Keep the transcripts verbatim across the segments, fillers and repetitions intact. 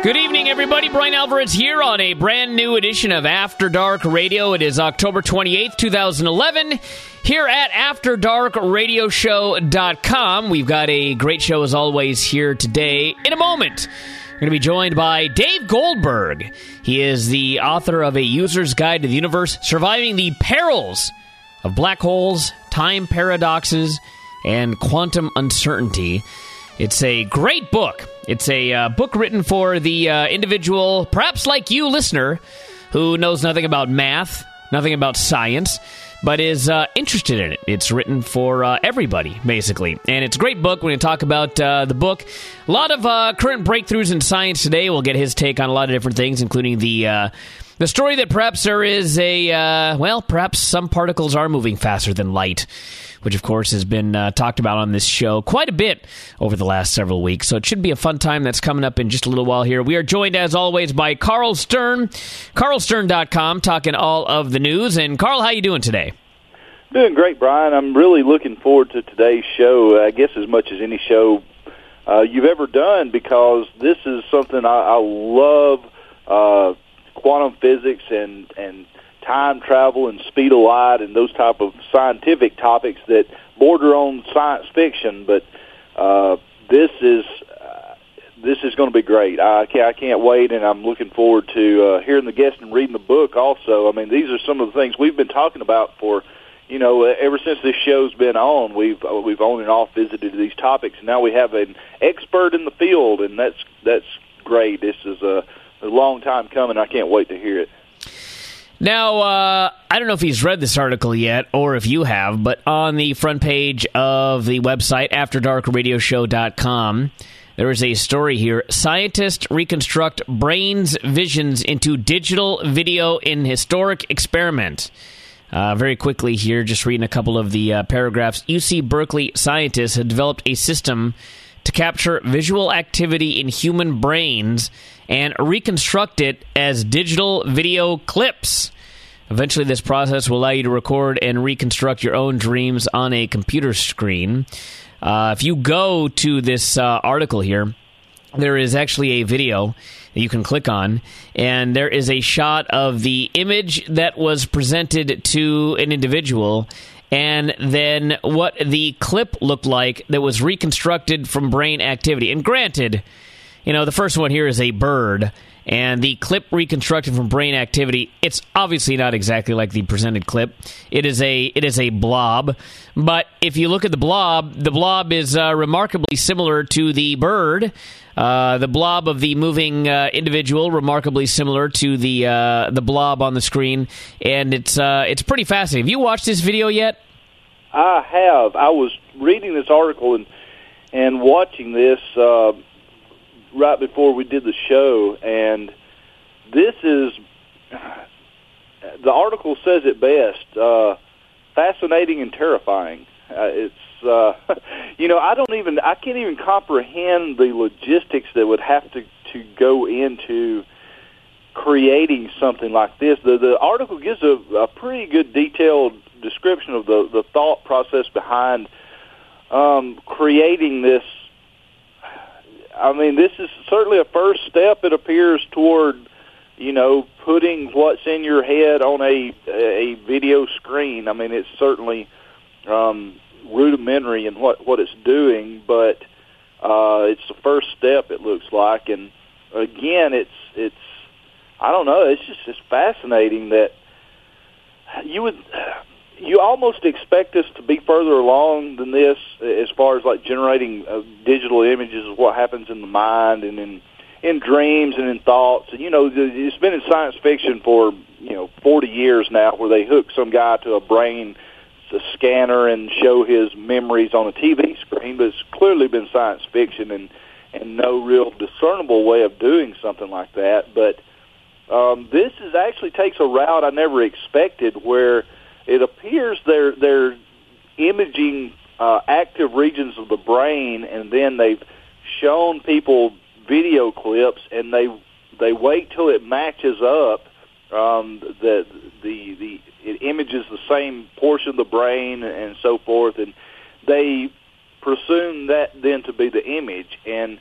Good evening, everybody. Brian Alvarez here on a brand new edition of After Dark Radio. It is October twenty-eighth, twenty eleven. Here at after dark radio show dot com. We've got a great show, as always, here today. In a moment, we're going to be joined by Dave Goldberg. He is the author of A User's Guide to the Universe, Surviving the Perils of Black Holes, Time Paradoxes, and Quantum Uncertainty. It's a great book. It's a uh, book written for the uh, individual, perhaps like you, listener, who knows nothing about math, nothing about science, but is uh, interested in it. It's written for uh, everybody, basically. And it's a great book. We're going to talk about uh, the book. A lot of uh, current breakthroughs in science today. We'll get his take on a lot of different things, including the uh, the story that perhaps there is a, uh, well, perhaps some particles are moving faster than light, which, of course, has been uh, talked about on this show quite a bit over the last several weeks. So it should be a fun time that's coming up in just a little while here. We are joined, as always, by Carl Stern, carl stern dot com, talking all of the news. And, Carl, how you doing today? Doing great, Brian. I'm really looking forward to today's show, I guess as much as any show uh, you've ever done, because this is something I, I love, uh, quantum physics and, and time travel and speed of light and those type of scientific topics that border on science fiction. But uh, this is uh, this is going to be great. I can't, I can't wait, and I'm looking forward to uh, hearing the guest and reading the book also. I mean, these are some of the things we've been talking about for, you know, ever since this show's been on. We've we've on and off visited these topics, and now we have an expert in the field, and that's that's great. This is a, a long time coming. I can't wait to hear it. Now, uh, I don't know if he's read this article yet, or if you have, but on the front page of the website, after dark radio show dot com, there is a story here. Scientists reconstruct brain's visions into digital video in historic experiment. Uh, very quickly here, just reading a couple of the uh, paragraphs. U C Berkeley scientists have developed a system to capture visual activity in human brains and reconstruct it as digital video clips. Eventually, this process will allow you to record and reconstruct your own dreams on a computer screen. Uh, if you go to this uh, article here, there is actually a video that you can click on, and there is a shot of the image that was presented to an individual, and then what the clip looked like that was reconstructed from brain activity. And granted, you know, the first one here is a bird, and the clip reconstructed from brain activity, it's obviously not exactly like the presented clip. It is a it is a blob, but if you look at the blob, the blob is uh, remarkably similar to the bird. Uh, the blob of the moving uh, individual, remarkably similar to the uh, the blob on the screen, and it's uh, it's pretty fascinating. Have you watched this video yet? I have. I was reading this article and and watching this uh, right before we did the show, and this is, the article says it best, uh, fascinating and terrifying. Uh, it's Uh, you know, I don't even, I can't even comprehend the logistics that would have to, to go into creating something like this. The, the article gives a, a pretty good detailed description of the, the thought process behind um, creating this. I mean, this is certainly a first step, it appears, toward, you know, putting what's in your head on a, a video screen. I mean, it's certainly Um, rudimentary in what, what it's doing, but uh, it's the first step, it looks like. And again, it's it's I don't know, it's just it's fascinating that you would you almost expect us to be further along than this as far as like generating uh, digital images of what happens in the mind and in in dreams and in thoughts. And you know, it's been in science fiction for you know forty years now, where they hook some guy to a brain a scanner and show his memories on a T V screen, but it's clearly been science fiction and, and no real discernible way of doing something like that. But um, this is actually takes a route I never expected, where it appears they're, they're imaging uh, active regions of the brain, and then they've shown people video clips, and they they wait till it matches up. Um, the the the it images the same portion of the brain and so forth, and they presume that then to be the image. And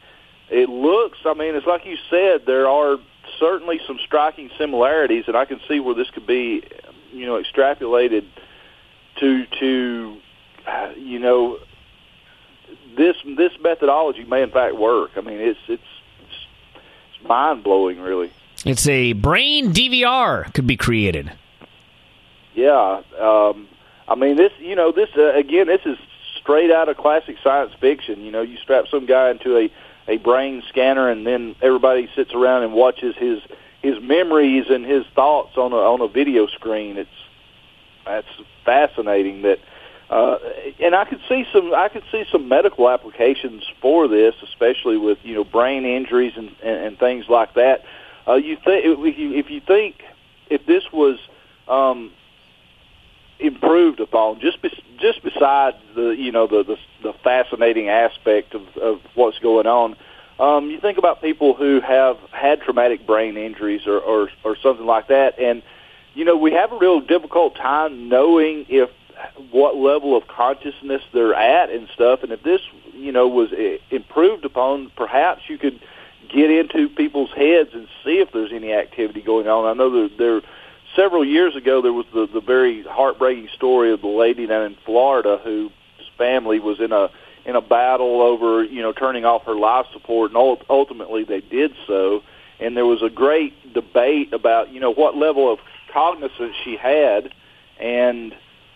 it looks, I mean, it's like you said, there are certainly some striking similarities, and I can see where this could be, you know, extrapolated to, to uh, you know, this this methodology may in fact work. I mean, it's it's it's, it's mind-blowing, really. It's a brain D V R could be created. Yeah, um, I mean, this, you know, this, uh, again, this is straight out of classic science fiction. You know, you strap some guy into a, a brain scanner, and then everybody sits around and watches his his memories and his thoughts on a on a video screen. It's that's fascinating. That, uh, and I could see some I could see some medical applications for this, especially with, you know, brain injuries and and, and things like that. Uh, you think if you, if you think if this was um, improved upon, just be, just beside the, you know, the, the the fascinating aspect of, of what's going on, um, you think about people who have had traumatic brain injuries or, or or something like that, and you know, we have a real difficult time knowing if what level of consciousness they're at and stuff. And if this, you know, was improved upon, perhaps you could get into people's heads and see if there's any activity going on. I know that there. Several years ago, there was the, the very heartbreaking story of the lady down in Florida whose family was in a in a battle over, you know, turning off her life support, and ultimately they did so. And there was a great debate about, you know, what level of cognizance she had, and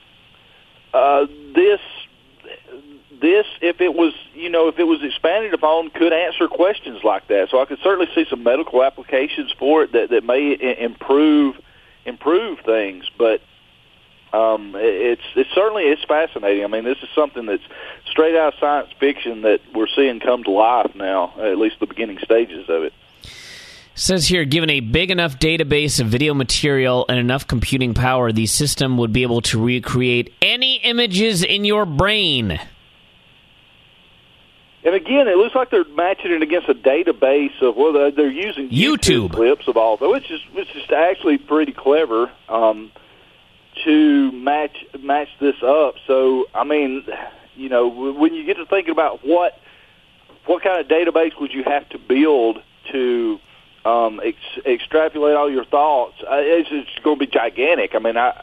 uh, this this if it was, you know, if it was expanded upon, could answer questions like that. So I could certainly see some medical applications for it that that may I- improve. improve things, but um, it's it's certainly it's fascinating. I mean, this is something that's straight out of science fiction that we're seeing come to life now, at least the beginning stages of it. It says here, given a big enough database of video material and enough computing power, the system would be able to recreate any images in your brain. And again, it looks like they're matching it against a database of, well, they're using YouTube, YouTube clips of all, which is which is actually pretty clever um, to match match this up. So, I mean, you know, when you get to thinking about what what kind of database would you have to build to um, ex- extrapolate all your thoughts, uh, it's, it's going to be gigantic. I mean, I,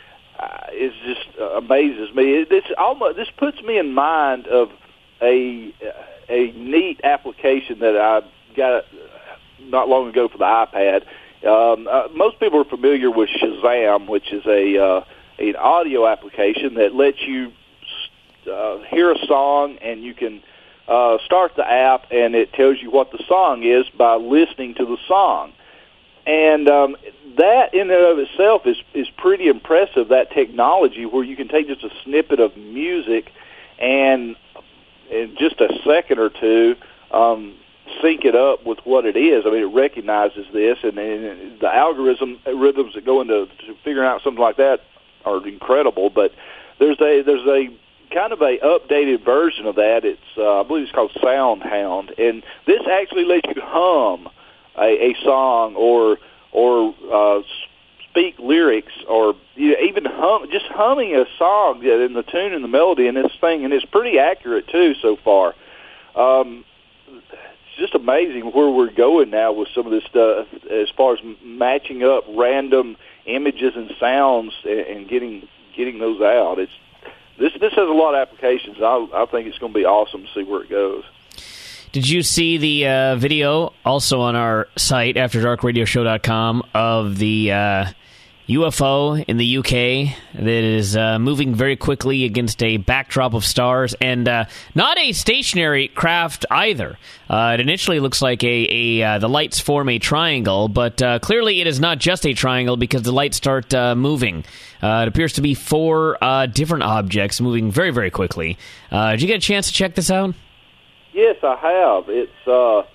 I it just amazes me. It, this almost this puts me in mind of a a neat application that I got not long ago for the iPad. Um, uh, most people are familiar with Shazam, which is a uh, an audio application that lets you uh, hear a song, and you can uh, start the app, and it tells you what the song is by listening to the song. And um, that in and of itself is is pretty impressive, that technology where you can take just a snippet of music and in just a second or two, um, sync it up with what it is. I mean, it recognizes this, and, and the algorithm rhythms that go into to figuring out something like that are incredible. But there's a there's a kind of a updated version of that. It's uh, I believe it's called SoundHound, and this actually lets you hum a, a song or or uh, speak lyrics, or you know, even hum, just humming a song in the tune and the melody in this thing, and it's pretty accurate too so far. Um, it's just amazing where we're going now with some of this stuff as far as matching up random images and sounds and, and getting getting those out. It's this this has a lot of applications. I, I think it's going to be awesome to see where it goes. Did you see the uh, video also on our site, after dark radio show dot com, of the uh, U F O in the U K that is uh, moving very quickly against a backdrop of stars, and uh, not a stationary craft either. Uh, it initially looks like a, a uh, the lights form a triangle, but uh, clearly it is not just a triangle because the lights start uh, moving. Uh, it appears to be four uh, different objects moving very, very quickly. Uh, did you get a chance to check this out? Yes, I have. It's uh,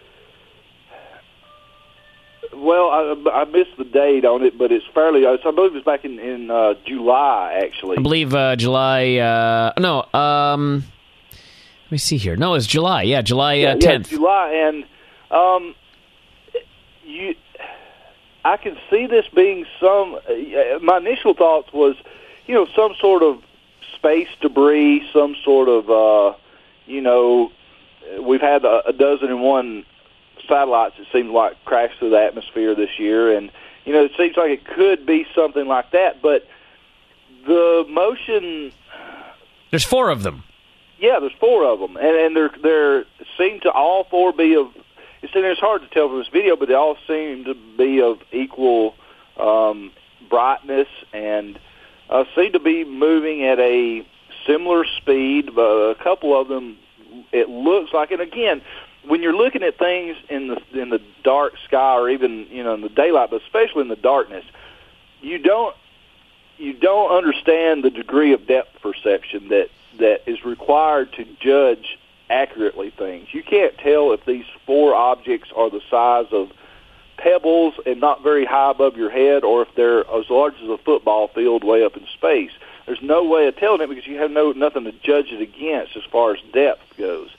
well, I, I missed the date on it, but it's fairly. I believe it's back in in uh, July, actually. I believe uh, July. Uh, no, um, let me see here. No, it's July. Yeah, July uh, tenth. Yeah, July, and um, you. I can see this being some. Uh, my initial thoughts was, you know, some sort of space debris, some sort of, uh, you know. we've had a, a dozen and one satellites, it seems like, crash through the atmosphere this year. And, you know, it seems like it could be something like that. But the motion... There's four of them. Yeah, there's four of them. And, and they're, they're seem to all four be of... It's, it's hard to tell from this video, but they all seem to be of equal um, brightness and uh, seem to be moving at a similar speed. But a couple of them, it looks like... And, again... When you're looking at things in the in the dark sky, or even you know in the daylight, but especially in the darkness, you don't you don't understand the degree of depth perception that, that is required to judge accurately things. You can't tell if these four objects are the size of pebbles and not very high above your head, or if they're as large as a football field way up in space. There's no way of telling it because you have no nothing to judge it against as far as depth goes.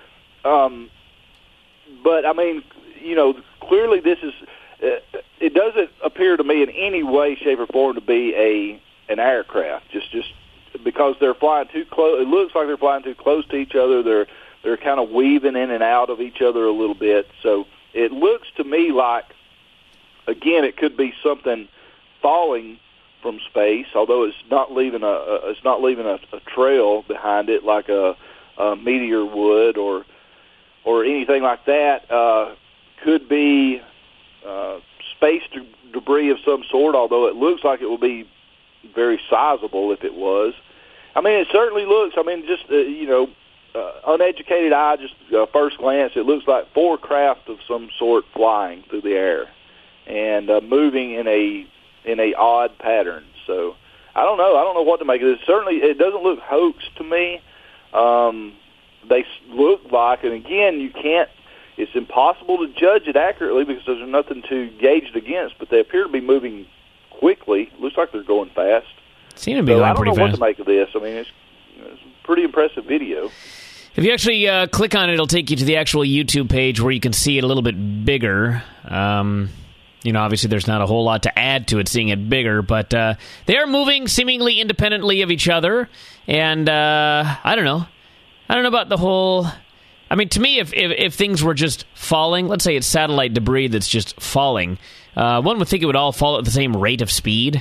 Um. But, I mean, you know, clearly this is, uh, it doesn't appear to me in any way, shape, or form to be a an aircraft, just just because they're flying too close. It looks like they're flying too close to each other. They're, they're kind of weaving in and out of each other a little bit. So it looks to me like, again, it could be something falling from space, although it's not leaving a, a it's not leaving a, a trail behind it like a, a meteor would, or or anything like that. Uh, could be uh, space de- debris of some sort, although it looks like it will be very sizable if it was. I mean, it certainly looks, I mean, just, uh, you know, uh, uneducated eye, just uh, first glance, it looks like four craft of some sort flying through the air and uh, moving in a in a odd pattern. So I don't know. I don't know what to make of this. Certainly, it doesn't look hoax to me. Um They look like, and again, you can't, it's impossible to judge it accurately because there's nothing to gauge it against, but they appear to be moving quickly. Looks like they're going fast. Seem to be so going I don't pretty know fast. what to make of this. I mean, it's, it's a pretty impressive video. If you actually uh, click on it, it'll take you to the actual YouTube page where you can see it a little bit bigger. Um, you know, obviously there's not a whole lot to add to it, seeing it bigger, but uh, they are moving seemingly independently of each other, and uh, I don't know. I don't know about the whole... I mean, to me, if, if if things were just falling, let's say it's satellite debris that's just falling, uh, one would think it would all fall at the same rate of speed.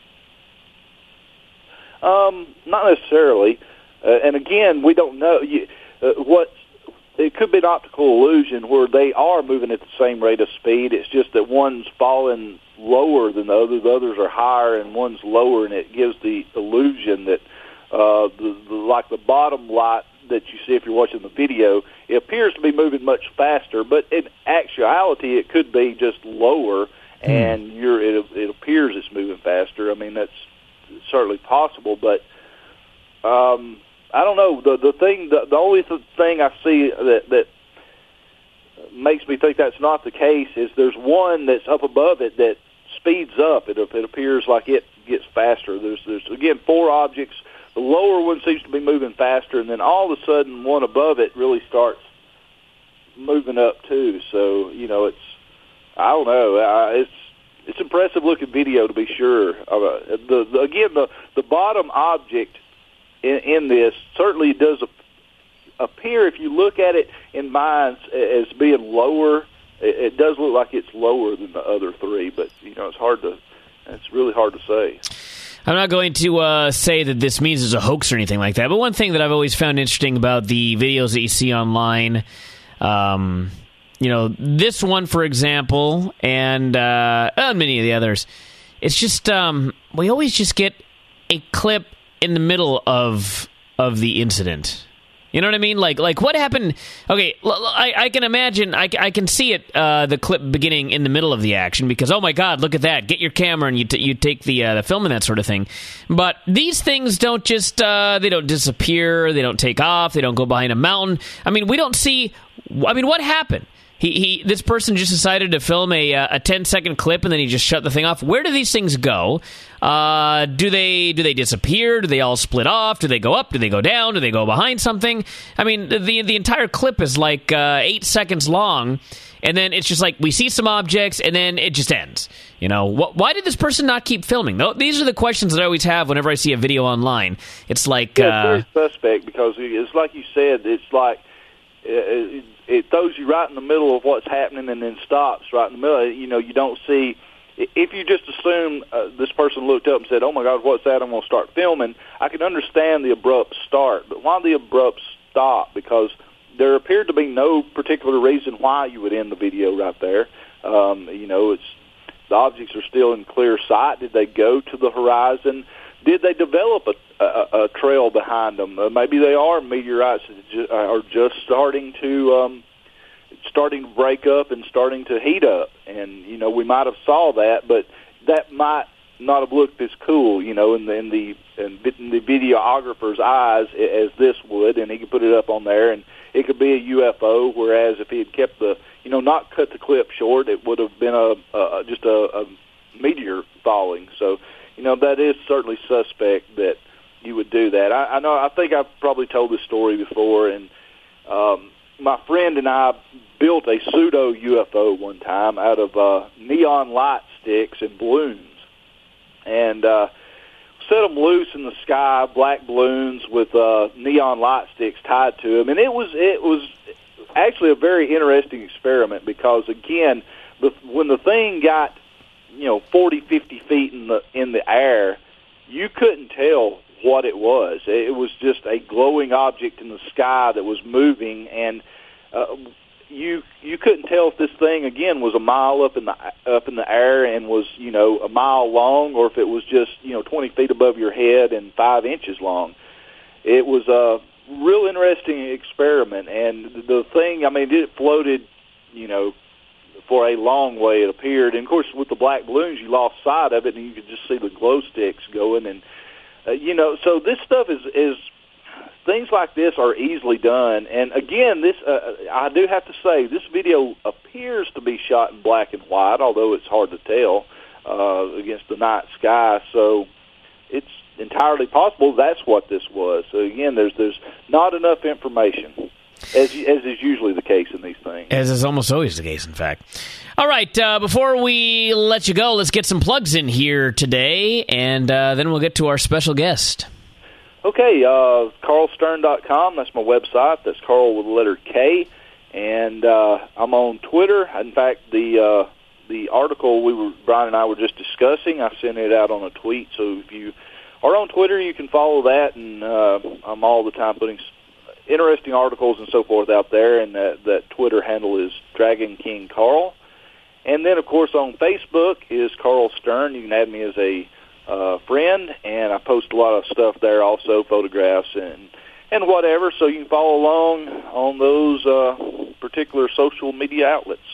Um, not necessarily. Uh, and again, we don't know. You, uh, what it could be an optical illusion where they are moving at the same rate of speed. It's just that one's falling lower than the other. The others are higher, and one's lower, and it gives the illusion that uh, the, the like the bottom light that you see if you're watching the video, it appears to be moving much faster, but in actuality, it could be just lower, and you're, it, it appears it's moving faster. I mean, that's certainly possible, but um, I don't know. The the thing, the, the only th- thing I see that that makes me think that's not the case is there's one that's up above it that speeds up. It it appears like it gets faster. There's there's again four objects. The lower one seems to be moving faster, and then all of a sudden one above it really starts moving up too. So, you know, it's, I don't know, uh, it's it's impressive looking video to be sure. Uh, the, the Again, the, the bottom object in, in this certainly does appear, if you look at it in minds as being lower, it, it does look like it's lower than the other three, but, you know, it's hard to, it's really hard to say. I'm not going to uh, say that this means it's a hoax or anything like that, but one thing that I've always found interesting about the videos that you see online, um, you know, this one, for example, and uh, uh, many of the others, it's just, um, we always just get a clip in the middle of of the incident. You know what I mean? Like, like what happened? Okay, I, I can imagine, I, I can see it, uh, the clip beginning in the middle of the action because, oh my God, look at that! Get your camera and you t- you take the uh, the film and that sort of thing. But these things don't just uh, they don't disappear, they don't take off, they don't go behind a mountain. I mean, we don't see. I mean, what happened? He he. This person just decided to film a a ten second clip and then he just shut the thing off. Where do these things go? Uh, do they do they disappear? Do they all split off? Do they go up? Do they go down? Do they go behind something? I mean, the the entire clip is like uh, eight seconds long, and then it's just like we see some objects, and then it just ends. You know, wh- why did this person not keep filming? Though these are the questions that I always have whenever I see a video online. It's like yeah, uh, it's very suspect because it's like you said. It's like it, it throws you right in the middle of what's happening and then stops right in the middle. You know, you don't see. If you just assume uh, this person looked up and said, "Oh my God, what's that? I'm going to start filming," I can understand the abrupt start, but why the abrupt stop? Because there appeared to be no particular reason why you would end the video right there. Um, you know, it's the objects are still in clear sight. Did they go to the horizon? Did they develop a, a, a trail behind them? Uh, maybe they are meteorites that ju- are just starting to. Um, starting to break up and starting to heat up. And, you know, we might have saw that, but that might not have looked as cool, you know, in the, in the, in the videographer's eyes as this would, and he could put it up on there, and it could be a U F O, whereas if he had kept the, you know, not cut the clip short, it would have been a, a just a, a meteor falling. So, you know, that is certainly suspect that you would do that. I, I know, I think I've probably told this story before, and um, my friend and I built a pseudo U F O one time out of uh, neon light sticks and balloons, and uh, set them loose in the sky, black balloons with uh, neon light sticks tied to them, and it was it was actually a very interesting experiment because again, the, when the thing got you know forty, fifty feet in the in the air, you couldn't tell what it was. It was just a glowing object in the sky that was moving, and uh, you you couldn't tell if this thing again was a mile up in the up in the air and was you know a mile long, or if it was just you know twenty feet above your head and five inches long. It was a real interesting experiment, and the thing, I mean, it floated, you know, for a long way. It appeared, and of course, with the black balloons, you lost sight of it, and you could just see the glow sticks going, and uh, you know, so this stuff is is. Things like this are easily done, and again, this uh, I do have to say, this video appears to be shot in black and white, although it's hard to tell uh, against the night sky, so it's entirely possible that's what this was. So again, there's there's not enough information, as as is usually the case in these things. As is almost always the case, in fact. All right, uh, before we let you go, let's get some plugs in here today, and uh, then we'll get to our special guest. Okay, uh, Carl Stern dot com, that's my website. That's Carl with the letter K. And uh, I'm on Twitter. In fact, the uh, the article we were Brian and I were just discussing, I sent it out on a tweet. So if you are on Twitter, you can follow that. And uh, I'm all the time putting interesting articles and so forth out there. And that, that Twitter handle is Dragon King Carl. And then, of course, on Facebook is Carl Stern. You can add me as a Uh, friend, and I post a lot of stuff there also, photographs and and whatever, so you can follow along on those uh, particular social media outlets.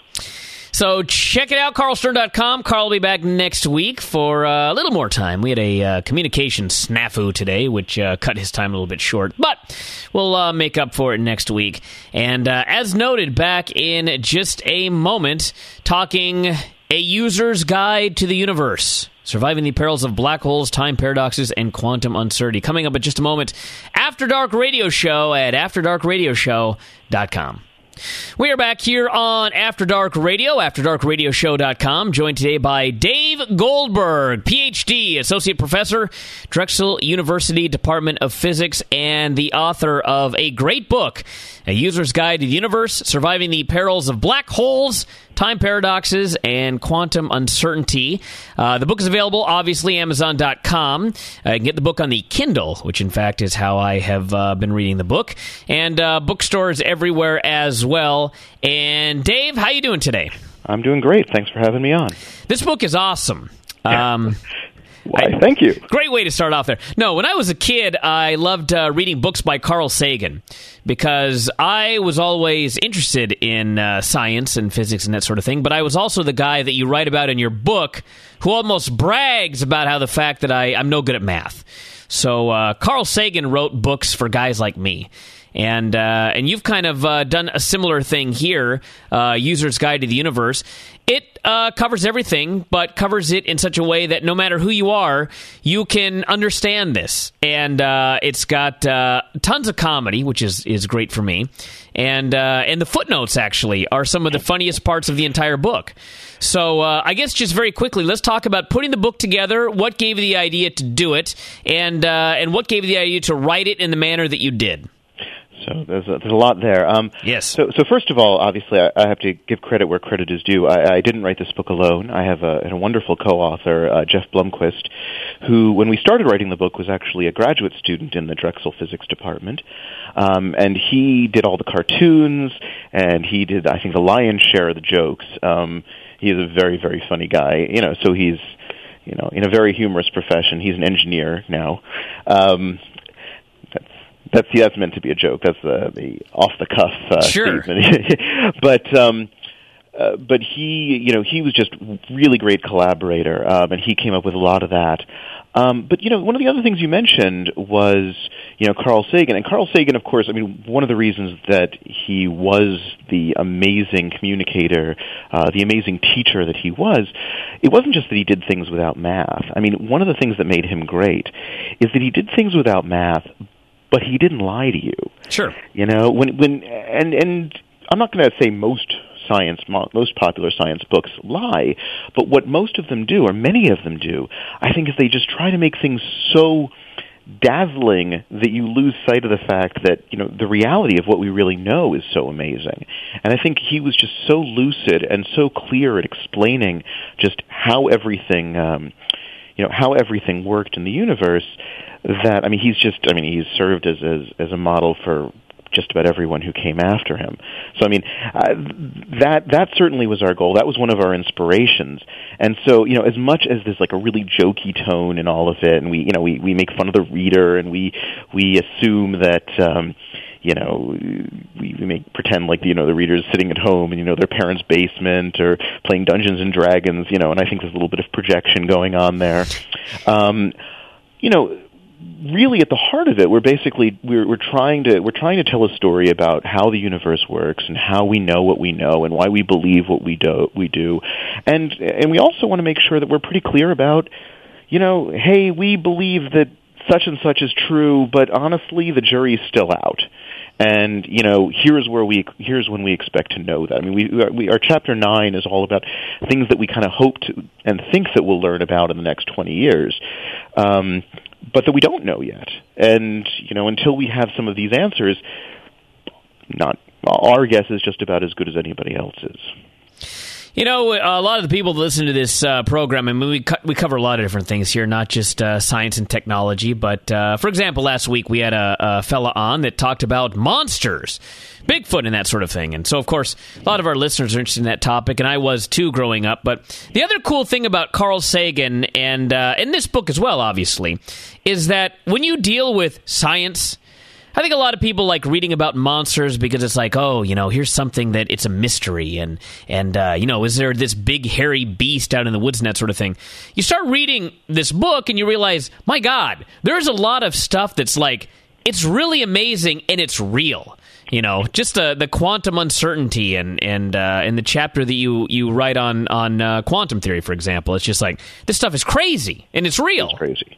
So check it out, Carl Stern dot com. Carl will be back next week for uh, a little more time. We had a uh, communication snafu today, which uh, cut his time a little bit short, but we'll uh, make up for it next week. And uh, as noted, back in just a moment, talking a user's guide to the universe. Surviving the perils of black holes, time paradoxes, and quantum uncertainty. Coming up in just a moment, After Dark Radio Show at after dark radio show dot com. We are back here on After Dark Radio, after dark radio show dot com, joined today by Dave Goldberg, P H D, Associate Professor, Drexel University Department of Physics, and the author of a great book, A User's Guide to the Universe, Surviving the Perils of Black Holes, Time Paradoxes, and Quantum Uncertainty. Uh, the book is available, obviously, amazon dot com. Uh, you can get the book on the Kindle, which, in fact, is how I have uh, been reading the book, and uh, bookstores everywhere as well. And, Dave, how you doing today? I'm doing great. Thanks for having me on. This book is awesome. Um, Why, I, thank you. Great way to start off there. No, when I was a kid, I loved uh, reading books by Carl Sagan because I was always interested in uh, science and physics and that sort of thing, but I was also the guy that you write about in your book who almost brags about how the fact that I, I'm no good at math. So uh, Carl Sagan wrote books for guys like me. And uh, and you've kind of uh, done a similar thing here, uh, User's Guide to the Universe. It uh, covers everything, but covers it in such a way that no matter who you are, you can understand this. And uh, it's got uh, tons of comedy, which is, is great for me. And uh, and the footnotes, actually, are some of the funniest parts of the entire book. So uh, I guess just very quickly, let's talk about putting the book together, what gave you the idea to do it, and uh, and what gave you the idea to write it in the manner that you did. So there's a, there's a lot there. Um, yes. So, so first of all, obviously, I, I have to give credit where credit is due. I, I didn't write this book alone. I have a, a wonderful co-author, uh, Jeff Blomquist, who, when we started writing the book, was actually a graduate student in the Drexel Physics Department. Um, and he did all the cartoons, and he did, I think, the lion's share of the jokes. Um, he is a very, very funny guy. You know, so he's, you know, in a very humorous profession. He's an engineer now. Um, That's that's meant to be a joke. That's the, the off the cuff uh, sure. statement. but um, uh, but he you know he was just really great collaborator, um, and he came up with a lot of that. Um, but you know one of the other things you mentioned was you know Carl Sagan, and Carl Sagan, of course. I mean, one of the reasons that he was the amazing communicator, uh, the amazing teacher that he was, it wasn't just that he did things without math. I mean, one of the things that made him great is that he did things without math, but he didn't lie to you. Sure. You know, when when and and I'm not going to say most science, most popular science books lie, but what most of them do, or many of them do, I think is they just try to make things so dazzling that you lose sight of the fact that, you know, the reality of what we really know is so amazing. And I think he was just so lucid and so clear at explaining just how everything, um, you know, how everything worked in the universe, that, I mean, he's just, I mean, he's served as, as, as a model for just about everyone who came after him. So, I mean, uh, that, that certainly was our goal. That was one of our inspirations. And so, you know, as much as there's like a really jokey tone in all of it, and we, you know, we, we make fun of the reader, and we, we assume that, um, you know, we, we make pretend like, you know, the reader's sitting at home in, you know, their parents' basement or playing Dungeons and Dragons, you know, and I think there's a little bit of projection going on there. Um, you know, really at the heart of it, we're basically we're, we're trying to we're trying to tell a story about how the universe works and how we know what we know and why we believe what we do we do, and and we also want to make sure that we're pretty clear about, you know, hey, we believe that such and such is true, but honestly, the jury's still out. And, you know, here's where we here's when we expect to know that. I mean, we, we our chapter nine is all about things that we kind of hope to and think that we'll learn about in the next twenty years. Um, but that we don't know yet. And, you know, until we have some of these answers, not our guess is just about as good as anybody else's. You know, a lot of the people that listen to this uh, program, I mean, we co- we cover a lot of different things here, not just uh, science and technology, but, uh, for example, last week we had a, a fella on that talked about monsters, Bigfoot and that sort of thing. And so, of course, a lot of our listeners are interested in that topic, and I was too growing up. But the other cool thing about Carl Sagan, and uh, in this book as well, obviously, is that when you deal with science, I think a lot of people like reading about monsters because it's like, oh, you know, here's something that it's a mystery, and, and uh, you know, is there this big hairy beast out in the woods and that sort of thing. You start reading this book and you realize, my God, there's a lot of stuff that's like, it's really amazing and it's real. You know, just uh, the quantum uncertainty and and uh, in the chapter that you, you write on, on uh, quantum theory, for example, it's just like, this stuff is crazy and it's real. It's crazy.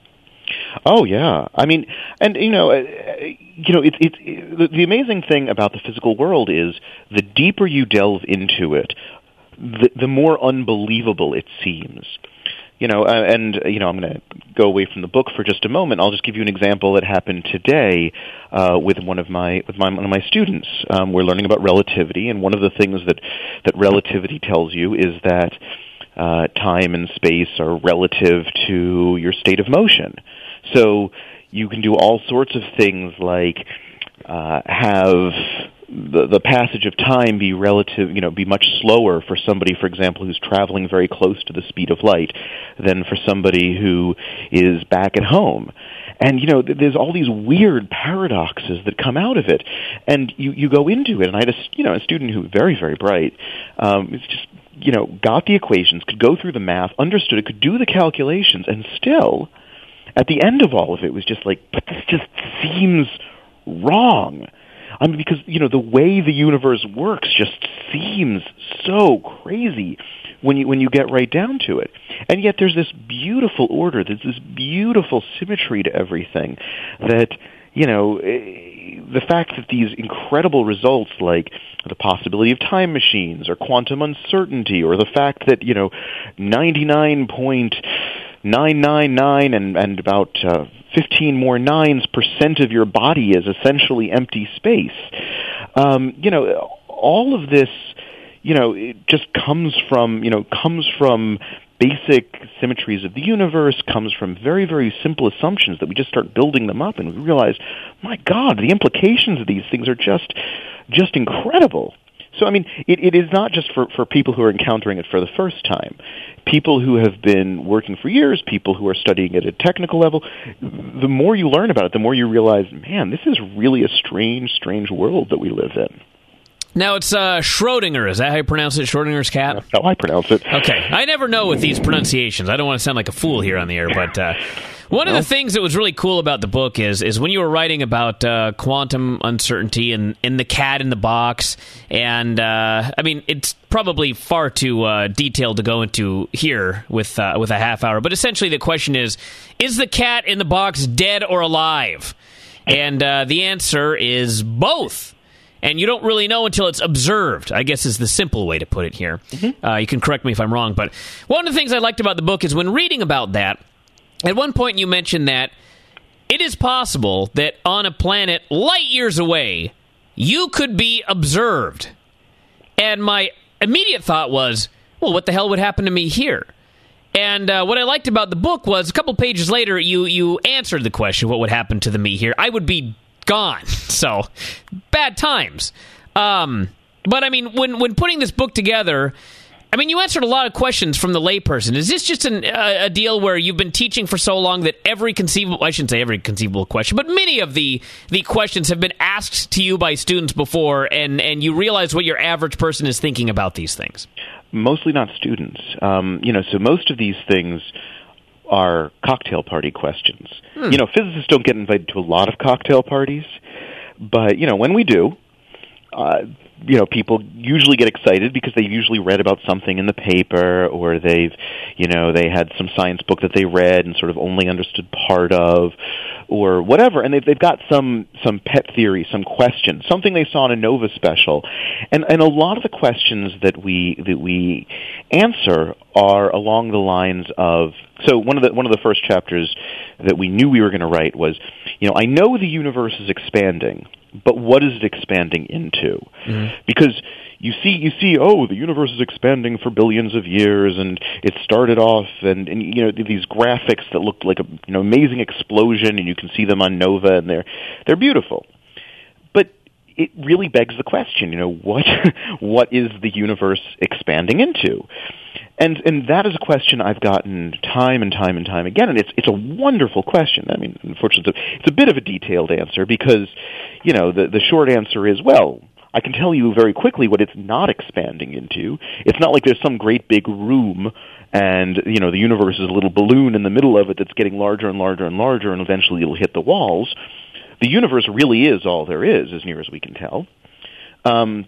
Oh yeah, I mean, and you know, uh, you know, it's it's it, the amazing thing about the physical world is the deeper you delve into it, the, the more unbelievable it seems. You know, uh, and you know, I'm going to go away from the book for just a moment. I'll just give you an example that happened today uh, with one of my with my, one of my students. Um, we're learning about relativity, and one of the things that that relativity tells you is that uh, time and space are relative to your state of motion. So you can do all sorts of things like uh, have the, the passage of time be relative, you know, be much slower for somebody, for example, who's traveling very close to the speed of light than for somebody who is back at home. And, you know, there's all these weird paradoxes that come out of it. And you, you go into it, and I had a, you know, a student who was very, very bright. Um, it's just, you know, got the equations, could go through the math, understood it, could do the calculations, and still, at the end of all of it, was just like, but this just seems wrong. I mean, because, you know, the way the universe works just seems so crazy when you when you get right down to it. And yet there's this beautiful order, there's this beautiful symmetry to everything that, you know, the fact that these incredible results like the possibility of time machines or quantum uncertainty or the fact that, you know, ninety-nine point nine nine nine and, and about uh, fifteen more nines percent of your body is essentially empty space. Um, you know, all of this, you know, it just comes from, you know, comes from basic symmetries of the universe, comes from very, very simple assumptions that we just start building them up and we realize, my God, the implications of these things are just, just incredible. So, I mean, it, it is not just for, for people who are encountering it for the first time. People who have been working for years, people who are studying at a technical level, the more you learn about it, the more you realize, man, this is really a strange, strange world that we live in. Now, it's uh, Schrodinger. Is that how you pronounce it, Schrodinger's cat? That's how I pronounce it. Okay. I never know with these pronunciations. I don't want to sound like a fool here on the air, but uh, one of the things that was really cool about the book is is when you were writing about uh, quantum uncertainty and, and the cat in the box, and, uh, I mean, it's probably far too uh, detailed to go into here with, uh, with a half hour, but essentially the question is, is the cat in the box dead or alive? And uh, the answer is both. And you don't really know until it's observed, I guess is the simple way to put it here. Mm-hmm. Uh, you can correct me if I'm wrong, but one of the things I liked about the book is when reading about that, at one point you mentioned that it is possible that on a planet light years away, you could be observed. And my immediate thought was, well, what the hell would happen to me here? And uh, what I liked about the book was a couple pages later, you, you answered the question, what would happen to the me here? I would be gone. So, bad times. Um, but, I mean, when when putting this book together, I mean, you answered a lot of questions from the layperson. Is this just an, uh, a deal where you've been teaching for so long that every conceivable, I shouldn't say every conceivable question, but many of the, the questions have been asked to you by students before, and, and you realize what your average person is thinking about these things? Mostly not students. Um, you know, so most of these things are cocktail party questions. Hmm. You know, physicists don't get invited to a lot of cocktail parties, but, you know, when we do, uh, you know, people usually get excited because they usually read about something in the paper, or they've, you know, they had some science book that they read and sort of only understood part of, or whatever, and they've, they've got some, some pet theory, some question, something they saw in a Nova special. And, and a lot of the questions that we, that we answer are along the lines of, so one of the, one of the first chapters that we knew we were going to write was, you know, I know the universe is expanding, but what is it expanding into? Mm-hmm. Because you see, you see, oh, the universe is expanding for billions of years, and it started off, and, and you know, these graphics that look like a you know amazing explosion, and you can see them on Nova, and they're they're beautiful. But it really begs the question, you know, what what is the universe expanding into? And and that is a question I've gotten time and time and time again, and it's it's a wonderful question. I mean, unfortunately, it's a bit of a detailed answer because, you know, the the short answer is, well, I can tell you very quickly what it's not expanding into. It's not like there's some great big room and, you know, the universe is a little balloon in the middle of it that's getting larger and larger and larger, and eventually it'll hit the walls. The universe really is all there is, as near as we can tell. Um,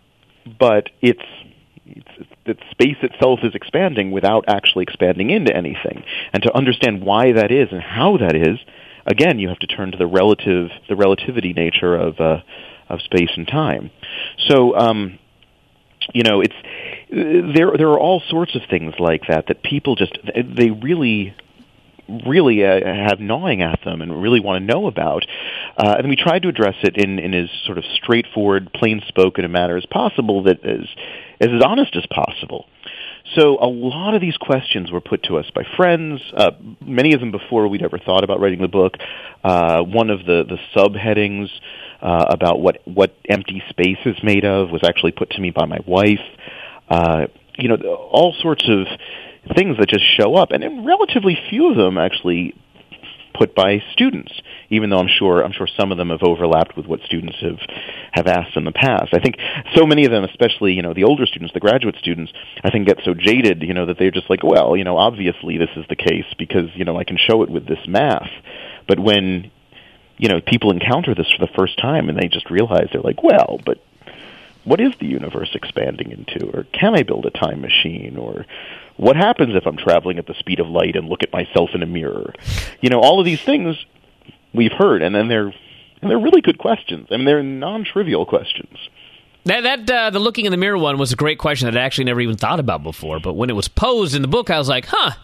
but it's, it's that space itself is expanding without actually expanding into anything. And to understand why that is and how that is, again, you have to turn to the relative, the relativity nature of uh, of space and time. So, um, you know, it's there. There are all sorts of things like that that people just they really. really uh, have gnawing at them and really want to know about. Uh, and we tried to address it in, in as sort of straightforward, plain-spoken a manner as possible, that is as honest as possible. So a lot of these questions were put to us by friends, uh, many of them before we'd ever thought about writing the book. Uh, one of the, the subheadings uh, about what, what empty space is made of was actually put to me by my wife. Uh, you know, all sorts of things that just show up, and relatively few of them actually put by students, even though I'm sure I'm sure some of them have overlapped with what students have have asked in the past. I think so many of them, especially, you know, the older students, the graduate students, I think get so jaded, you know, that they're just like, well, you know, obviously this is the case because, you know, I can show it with this math. But when, you know, people encounter this for the first time and they just realize, they're like, well, but what is the universe expanding into? Or can I build a time machine? Or what happens if I'm traveling at the speed of light and look at myself in a mirror? You know, all of these things we've heard, and then they're and they're really good questions. I mean, they're non-trivial questions. That, that uh, the looking in the mirror one was a great question that I actually never even thought about before. But when it was posed in the book, I was like, huh,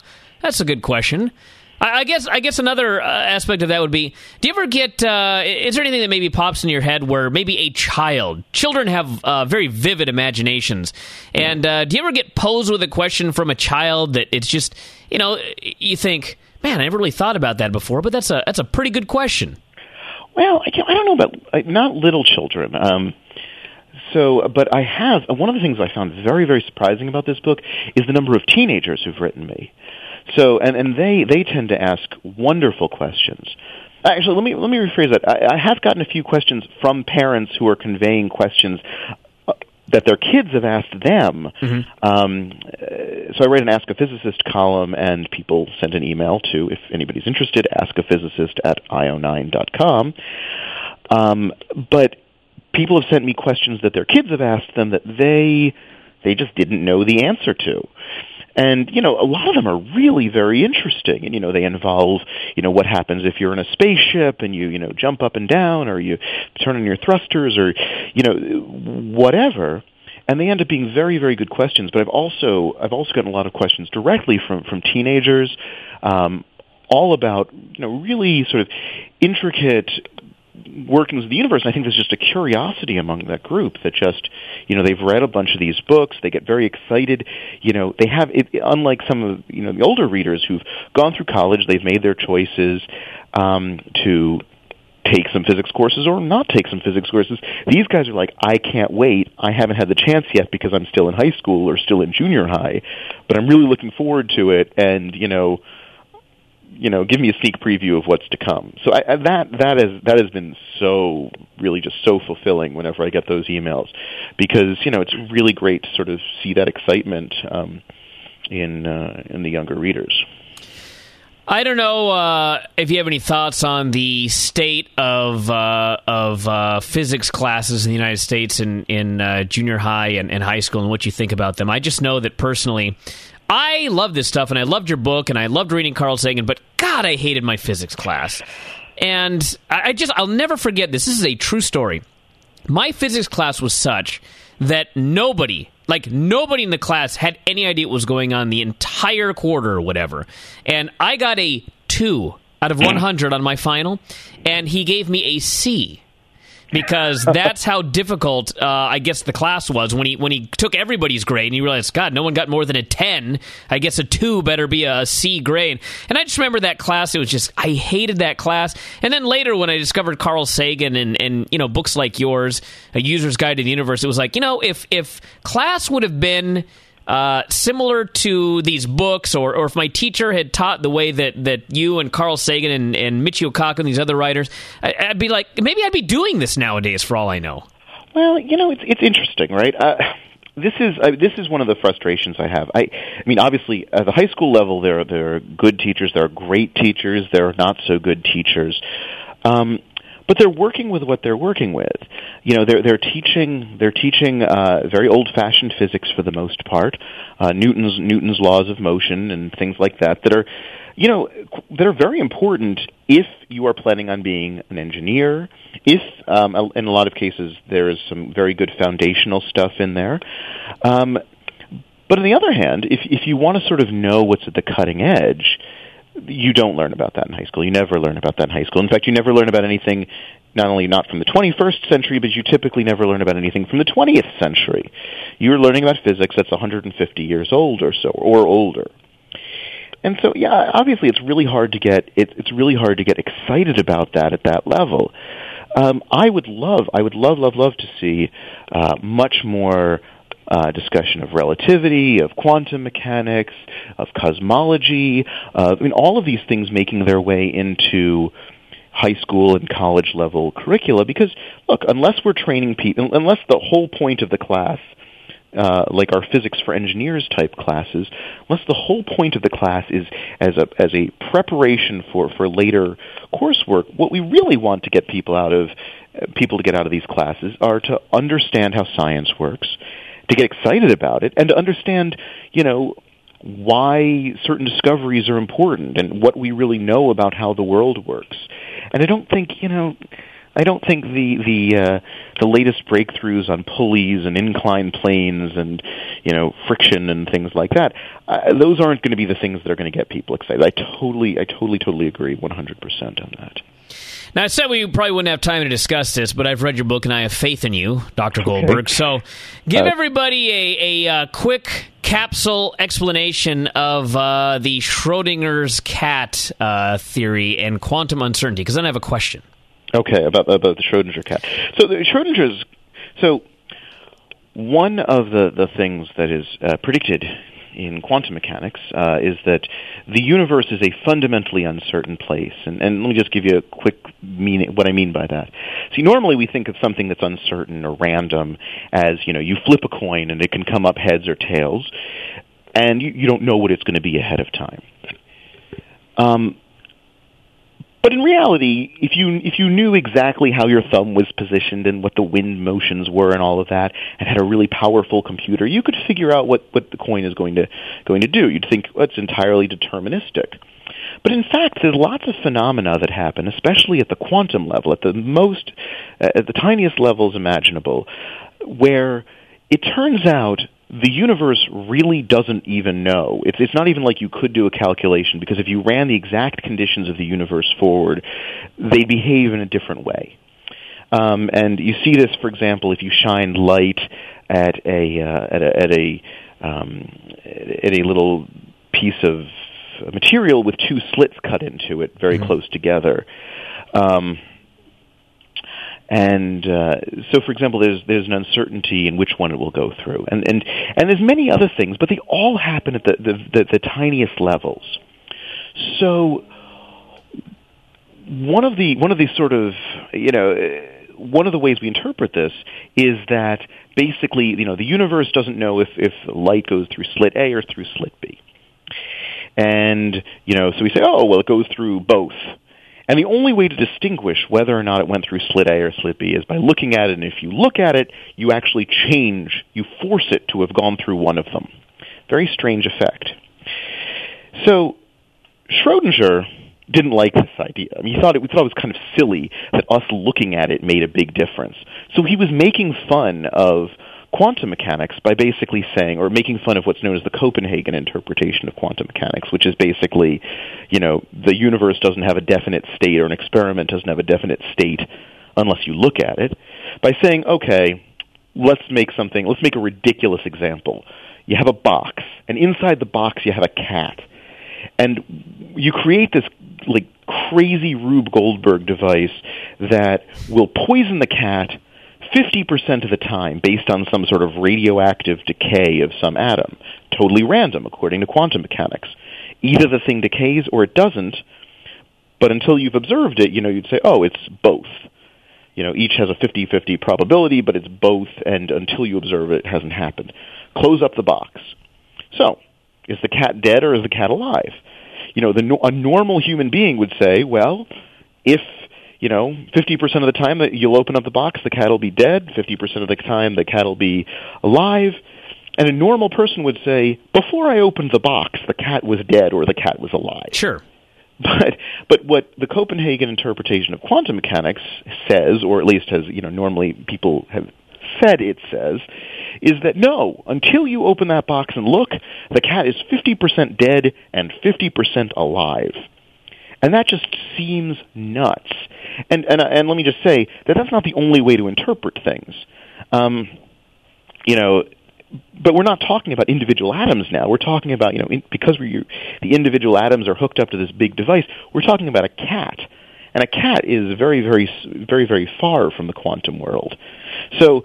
that's a good question. I, I guess I guess another uh, aspect of that would be, do you ever get, uh, is there anything that maybe pops in your head where maybe a child, children have uh, very vivid imaginations, and uh, do you ever get posed with a question from a child that it's just, you know, you think, man, I never really thought about that before, but that's a that's a pretty good question. Well, I, I don't know about, not little children. Um, so, but I have, one of the things I found very, very surprising about this book is the number of teenagers who've written me. So, and, and they, they tend to ask wonderful questions. Actually, let me, let me rephrase that. I, I have gotten a few questions from parents who are conveying questions that their kids have asked them. Mm-hmm. Um, so I write an Ask a Physicist column, and people send an email to, if anybody's interested, ask a physicist at i o nine dot com. Um, but people have sent me questions that their kids have asked them that they they just didn't know the answer to. And, you know, a lot of them are really very interesting. And, you know, they involve, you know, what happens if you're in a spaceship and you, you know, jump up and down, or you turn on your thrusters, or, you know, whatever. And they end up being very, very good questions. But I've also, I've also gotten a lot of questions directly from, from teenagers, um, all about, you know, really sort of intricate workings of the universe. And I think there's just a curiosity among that group that just, you know, they've read a bunch of these books, they get very excited, you know, they have, it, unlike some of, you know, the older readers who've gone through college, they've made their choices um, to take some physics courses or not take some physics courses. These guys are like, I can't wait. I haven't had the chance yet because I'm still in high school or still in junior high, but I'm really looking forward to it, and, you know, you know, give me a sneak preview of what's to come. So I, I, that that is that has been so really just so fulfilling whenever I get those emails, because, you know, it's really great to sort of see that excitement um, in uh, in the younger readers. I don't know uh, if you have any thoughts on the state of uh, of uh, physics classes in the United States in in uh, junior high and, and high school, and what you think about them. I just know that personally, I love this stuff, and I loved your book, and I loved reading Carl Sagan, but God, I hated my physics class. And I just, I'll never forget this. This is a true story. My physics class was such that nobody, like nobody in the class had any idea what was going on the entire quarter or whatever. And I got a two out of one hundred on my final, and he gave me a C. Because that's how difficult, uh, I guess, the class was when he when he took everybody's grade and he realized, God, no one got more than a ten. I guess a two better be a C grade. And I just remember that class. It was just, I hated that class. And then later when I discovered Carl Sagan and, and you know, books like yours, A User's Guide to the Universe, it was like, you know, if if class would have been Uh, similar to these books, or, or if my teacher had taught the way that, that you and Carl Sagan and, and Michio Kaku and these other writers, I, I'd be like, maybe I'd be doing this nowadays for all I know. Well, you know, it's it's interesting, right? Uh, this is uh, this is one of the frustrations I have. I, I mean, obviously, at the high school level, there are, there are good teachers, there are great teachers, there are not so good teachers. Um, But they're working with what they're working with. You know, they're they're teaching they're teaching uh, very old-fashioned physics for the most part, uh, Newton's Newton's laws of motion and things like that. That are, you know, that are very important if you are planning on being an engineer. If, um, in a lot of cases, there is some very good foundational stuff in there. Um, but on the other hand, if if you want to sort of know what's at the cutting edge, you don't learn about that in high school. You never learn about that in high school. In fact, you never learn about anything, not only not from the twenty-first century, but you typically never learn about anything from the twentieth century. You're learning about physics that's one hundred fifty years old or so, or older. And so, yeah, obviously it's really hard to get, it, it's really hard to get excited about that at that level. Um, I would love, I would love, love, love to see uh, much more Uh, discussion of relativity, of quantum mechanics, of cosmology, uh, I mean, all of these things making their way into high school and college level curricula, because, look, unless we're training people, unless the whole point of the class, uh, like our physics for engineers type classes, unless the whole point of the class is as a as a preparation for, for later coursework, what we really want to get people out of, uh, people to get out of these classes are to understand how science works, to get excited about it, and to understand, you know, why certain discoveries are important and what we really know about how the world works. And I don't think, you know, I don't think the the uh, the latest breakthroughs on pulleys and inclined planes and you know friction and things like that, uh, those aren't going to be the things that are going to get people excited. I totally, I totally, totally agree one hundred percent on that. Now, I said we probably wouldn't have time to discuss this, but I've read your book and I have faith in you, Doctor Goldberg. Okay. So give uh, everybody a, a uh, quick capsule explanation of uh, the Schrodinger's cat uh, theory and quantum uncertainty, because then I have a question. Okay, about about the Schrodinger cat. So the Schrodinger's. So one of the, the things that is uh, predicted in quantum mechanics uh, is that the universe is a fundamentally uncertain place. And, and let me just give you a quick meaning, what I mean by that. See, normally we think of something that's uncertain or random as, you know, you flip a coin and it can come up heads or tails, and you, you don't know what it's going to be ahead of time. Um, But in reality, if you if you knew exactly how your thumb was positioned and what the wind motions were and all of that, and had a really powerful computer, you could figure out what, what the coin is going to going to do. You'd think, well, it's entirely deterministic. But in fact, there's lots of phenomena that happen, especially at the quantum level, at the most, uh, at the tiniest levels imaginable, where it turns out the universe really doesn't even know. It's, it's not even like you could do a calculation, because if you ran the exact conditions of the universe forward, they behave in a different way. Um, and you see this, for example, if you shine light at a uh, at a at a, um, at a little piece of material with two slits cut into it, very mm-hmm. close together. Um, And uh, so, for example, there's there's an uncertainty in which one it will go through, and and and there's many other things, but they all happen at the the, the, the tiniest levels. So, one of the one of the sort of you know one of the ways we interpret this is that basically you know the universe doesn't know if if light goes through slit A or through slit B, and you know so we say, oh well, it goes through both. And the only way to distinguish whether or not it went through slit A or slit B is by looking at it, and if you look at it, you actually change, you force it to have gone through one of them. Very strange effect. So Schrodinger didn't like this idea. I mean, he thought it, he thought it was kind of silly that us looking at it made a big difference. So he was making fun of quantum mechanics by basically saying, or making fun of what's known as the Copenhagen interpretation of quantum mechanics, which is basically, you know, the universe doesn't have a definite state, or an experiment doesn't have a definite state unless you look at it, by saying, okay, let's make something, let's make a ridiculous example. You have a box, and inside the box you have a cat, and you create this, like, crazy Rube Goldberg device that will poison the cat fifty percent of the time based on some sort of radioactive decay of some atom. Totally random, according to quantum mechanics. Either the thing decays or it doesn't, but until you've observed it, you know, you'd say, oh, it's both. You know, each has a fifty-fifty probability, but it's both, and until you observe it, it hasn't happened. Close up the box. So, is the cat dead or is the cat alive? You know, the, a normal human being would say, well, if you know, fifty percent of the time that you'll open up the box, the cat will be dead. fifty percent of the time, the cat will be alive. And a normal person would say, before I opened the box, the cat was dead or the cat was alive. Sure. But but what the Copenhagen interpretation of quantum mechanics says, or at least has, you know, normally people have said it says, is that no, until you open that box and look, the cat is fifty percent dead and fifty percent alive. And that just seems nuts. And, and and let me just say that that's not the only way to interpret things. Um, you know, but we're not talking about individual atoms now. We're talking about, you know, in, because we the individual atoms are hooked up to this big device, we're talking about a cat. And a cat is very, very, very, very far from the quantum world. So,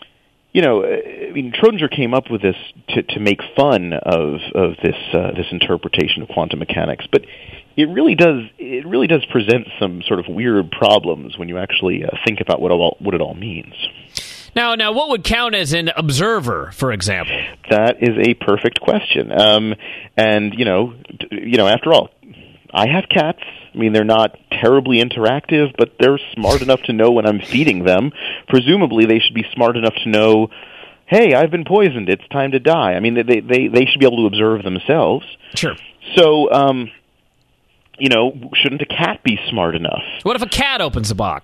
you know, I mean, Schrodinger came up with this to, to make fun of of this uh, this interpretation of quantum mechanics, but it really does it really does present some sort of weird problems when you actually uh, think about what all what it all means. Now, now, what would count as an observer, for example? That is a perfect question. Um, and you know, you know, after all, I have cats. I mean, they're not terribly interactive, but they're smart enough to know when I'm feeding them. Presumably, they should be smart enough to know, hey, I've been poisoned. It's time to die. I mean, they they they should be able to observe themselves. Sure. So, um, you know, shouldn't a cat be smart enough? What if a cat opens the box?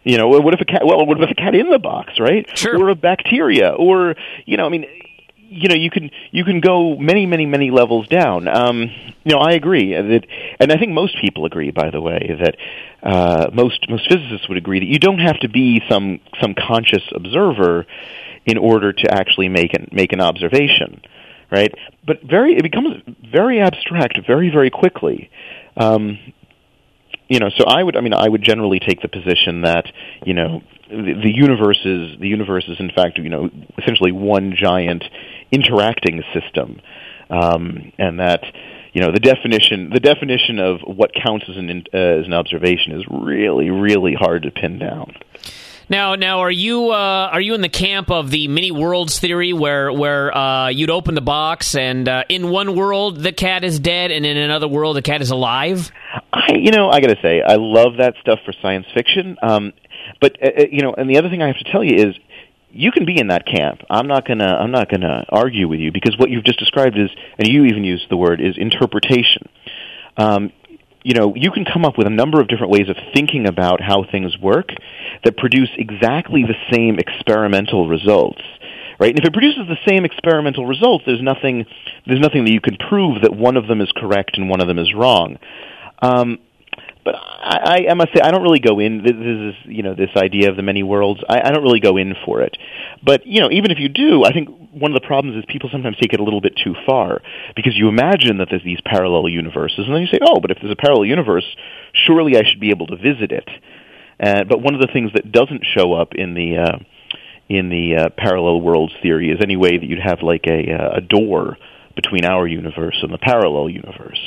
You know, what if a cat? Well, what if a cat in the box, right? Sure. Or a bacteria, or you know, I mean, you know, you can you can go many, many, many levels down. Um, you know, I agree that, and I think most people agree, by the way, that uh, most most physicists would agree that you don't have to be some some conscious observer in order to actually make an make an observation, right? But very it becomes very abstract very, very quickly. Um, You know, so I would, I mean, I would generally take the position that, you know, the, the universe is, the universe is in fact, you know, essentially one giant interacting system, um, and that, you know, the definition, the definition of what counts as an, uh, as an observation is really, really hard to pin down. Now, now, are you uh, are you in the camp of the many worlds theory, where where uh, you'd open the box and uh, in one world the cat is dead, and in another world the cat is alive? I, you know, I got to say, I love that stuff for science fiction. Um, but uh, you know, and the other thing I have to tell you is, you can be in that camp. I'm not gonna I'm not gonna argue with you, because what you've just described is, and you even used the word, is interpretation. Um, You know, you can come up with a number of different ways of thinking about how things work that produce exactly the same experimental results, right? And if it produces the same experimental results, there's nothing, there's nothing that you can prove that one of them is correct and one of them is wrong. Um, but I, I must say, I don't really go in. This is, you know, this idea of the many worlds. I, I don't really go in for it. But you know, even if you do, I think one of the problems is people sometimes take it a little bit too far, because you imagine that there's these parallel universes, and then you say, "Oh, but if there's a parallel universe, surely I should be able to visit it." Uh, but one of the things that doesn't show up in the uh, in the uh, parallel worlds theory is any way that you'd have like a a door between our universe and the parallel universe.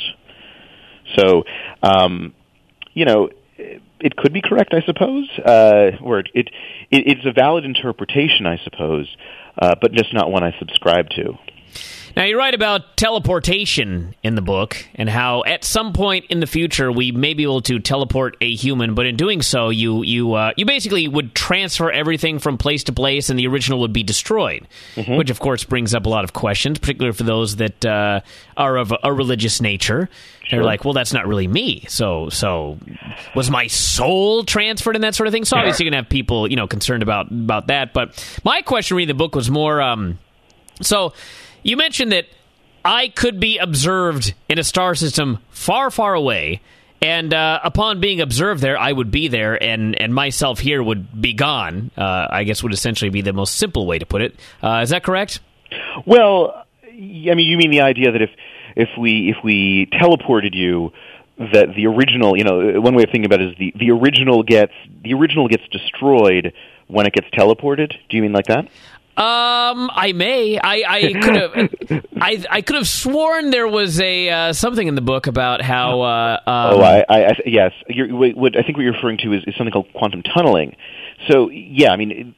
So. Um, You know, it could be correct, I suppose, uh, or it, it it's a valid interpretation, I suppose, uh, but just not one I subscribe to. Now, you write about teleportation in the book, and how at some point in the future we may be able to teleport a human, but in doing so, you you uh, you basically would transfer everything from place to place, and the original would be destroyed, mm-hmm. which, of course, brings up a lot of questions, particularly for those that uh, are of a religious nature. Sure. They're like, well, that's not really me. So, so was my soul transferred and that sort of thing? So obviously you're going to have people, you know, concerned about, about that. But my question reading the book was more, um, so you mentioned that I could be observed in a star system far, far away, and uh, upon being observed there, I would be there, and, and myself here would be gone, uh, I guess would essentially be the most simple way to put it. Uh, is that correct? Well, I mean, you mean the idea that if If we if we teleported you, that the original, you know, one way of thinking about it is the, the original gets the original gets destroyed when it gets teleported. Do you mean like that? Um, I may. I, I could have. I I could have sworn there was a uh, something in the book about how. Uh, um, oh, I, I, I yes. You're, what I think what you're referring to is, is something called quantum tunneling. So yeah, I mean.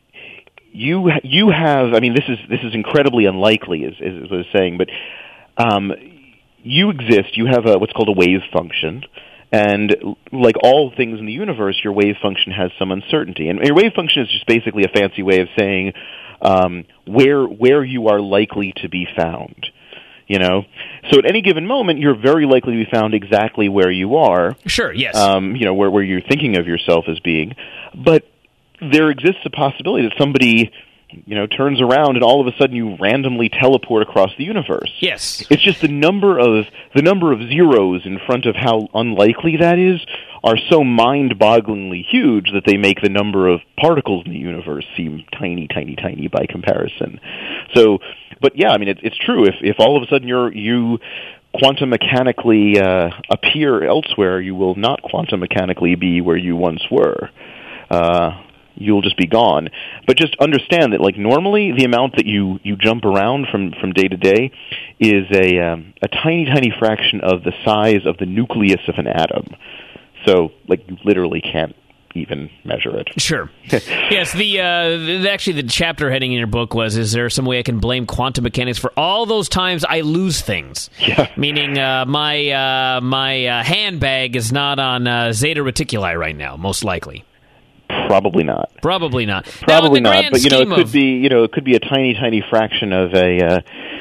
You you have. I mean, this is this is incredibly unlikely, as, as I was saying, but. Um, You exist, you have a, what's called a wave function, and like all things in the universe, your wave function has some uncertainty. And your wave function is just basically a fancy way of saying um, where where you are likely to be found. You know, so at any given moment, you're very likely to be found exactly where you are. Sure, yes. Um, you know, where where you're thinking of yourself as being, but there exists a possibility that somebody, you know, turns around and all of a sudden you randomly teleport across the universe. Yes. It's just the number of the number of zeros in front of how unlikely that is are so mind-bogglingly huge that they make the number of particles in the universe seem tiny, tiny, tiny by comparison. So, but yeah, I mean, it, it's true. If if all of a sudden you're you quantum mechanically uh, appear elsewhere, you will not quantum mechanically be where you once were. Uh, you'll just be gone. But just understand that, like, normally the amount that you, you jump around from, from day to day is a um, a tiny, tiny fraction of the size of the nucleus of an atom. So, like, you literally can't even measure it. Sure. Yes, the, uh, the actually the chapter heading in your book was, is there some way I can blame quantum mechanics for all those times I lose things? Yeah. Meaning uh, my, uh, my uh, handbag is not on uh, Zeta Reticuli right now, most likely. Probably not. Probably not. Probably now, not. But you know, it could of... be. You know, it could be a tiny, tiny fraction of a uh,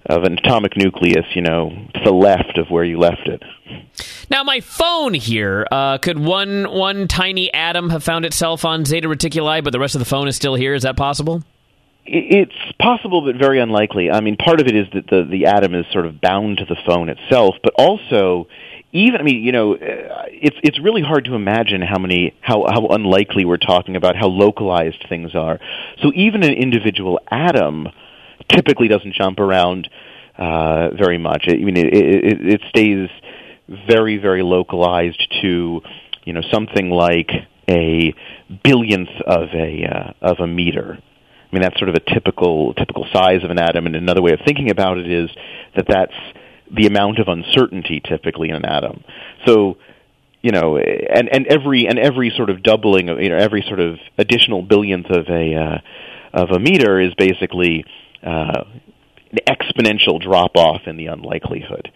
of an atomic nucleus, you know, to the left of where you left it. Now, my phone here, uh, could one one tiny atom have found itself on Zeta Reticuli, but the rest of the phone is still here? Is that possible? It's possible, but very unlikely. I mean, part of it is that the, the atom is sort of bound to the phone itself, but also, even, I mean, you know, it's it's really hard to imagine how many, how, how unlikely we're talking about, how localized things are. So even an individual atom typically doesn't jump around uh, very much. I mean, it, it, it stays very, very localized to, you know, something like a billionth of a uh, of a meter. I mean, that's sort of a typical typical size of an atom, and another way of thinking about it is that that's the amount of uncertainty typically in an atom. So, you know, and, and every and every sort of doubling of, you know, every sort of additional billionth of a uh, of a meter is basically uh, an exponential drop off in the unlikelihood.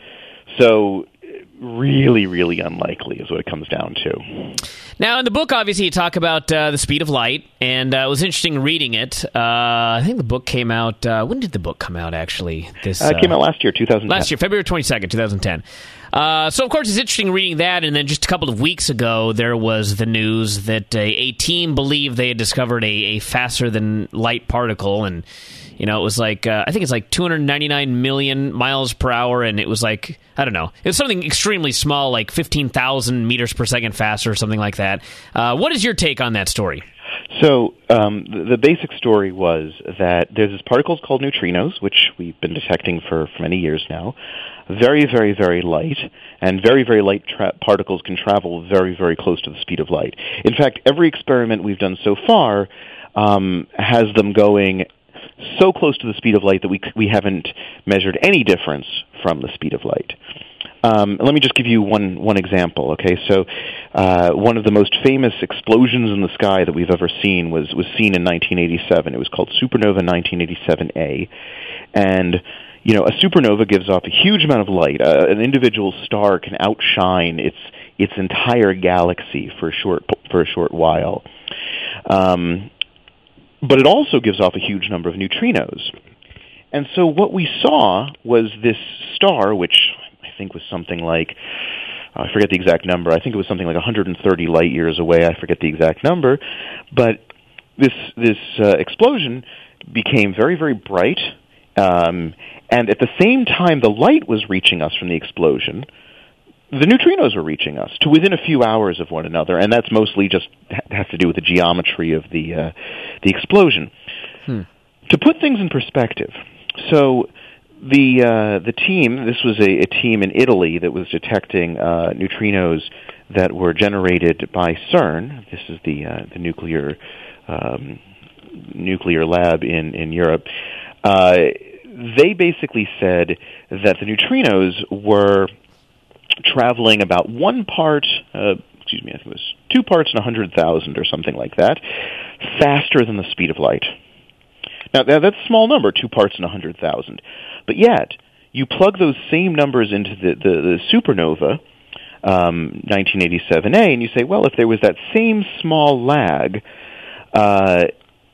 So, really, really unlikely is what it comes down to. Now, in the book, obviously, you talk about uh, the speed of light, and uh, it was interesting reading it. Uh, I think the book came out... Uh, when did the book come out, actually? This uh, It came out last year, two thousand ten. Last year, February twenty-second, twenty ten. Uh, so, of course, it's interesting reading that, and then just a couple of weeks ago, there was the news that a, a team believed they had discovered a, a faster-than-light particle, and... You know, it was like, uh, I think it's like two hundred ninety-nine million miles per hour, and it was like, I don't know, it was something extremely small, like fifteen thousand meters per second faster or something like that. Uh, what is your take on that story? So um, the, the basic story was that there's this particles called neutrinos, which we've been detecting for, for many years now, very, very, very light, and very, very light tra- particles can travel very, very close to the speed of light. In fact, every experiment we've done so far um, has them going so close to the speed of light that we we haven't measured any difference from the speed of light. Um, let me just give you one one example. Okay, so uh, one of the most famous explosions in the sky that we've ever seen was was seen in nineteen eighty-seven. It was called Supernova nineteen eighty-seven A, and you know a supernova gives off a huge amount of light. Uh, an individual star can outshine its its entire galaxy for a short for a short while. Um, But it also gives off a huge number of neutrinos. And so what we saw was this star, which I think was something like, I forget the exact number, I think it was something like one hundred thirty light years away, I forget the exact number, but this this uh, explosion became very, very bright, um, and at the same time the light was reaching us from the explosion, the neutrinos were reaching us to within a few hours of one another, and that's mostly just has to do with the geometry of the uh, the explosion. Hmm. To put things in perspective, so the uh, the team, this was a, a team in Italy that was detecting uh, neutrinos that were generated by CERN. This is the uh, the nuclear um, nuclear lab in in Europe. Uh, they basically said that the neutrinos were traveling about one part, uh, excuse me, I think it was two parts in a hundred thousand or something like that, faster than the speed of light. Now, that's a small number, two parts in a hundred thousand. But yet, you plug those same numbers into the, the, the supernova, um, nineteen eighty-seven A, and you say, well, if there was that same small lag uh,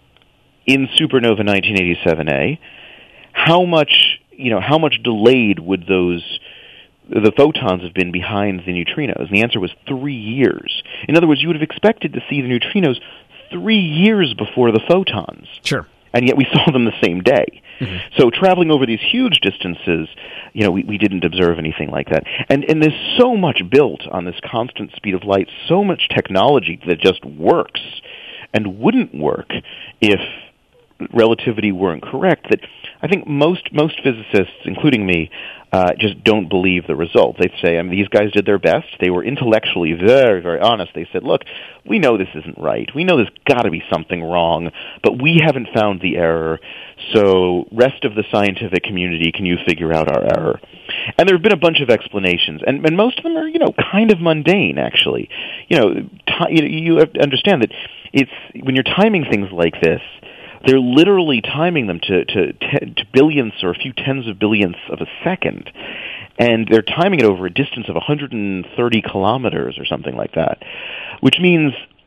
in supernova nineteen eighty-seven A, how much, you know, how much delayed would those the photons have been behind the neutrinos? And the answer was three years. In other words, you would have expected to see the neutrinos three years before the photons. Sure. And yet we saw them the same day. Mm-hmm. So traveling over these huge distances, you know, we, we didn't observe anything like that. And and there's so much built on this constant speed of light, so much technology that just works and wouldn't work if relativity weren't correct, that I think most most physicists, including me, uh, just don't believe the result. They say, I mean, these guys did their best. They were intellectually very, very honest. They said, look, we know this isn't right. We know there's got to be something wrong, but we haven't found the error. So rest of the scientific community, can you figure out our error? And there have been a bunch of explanations, and, and most of them are, you know, kind of mundane, actually. You know, t- you, you have to understand that it's when you're timing things like this, they're literally timing them to, to, to billionths or a few tens of billionths of a second. And they're timing it over a distance of one hundred thirty kilometers or something like that, which means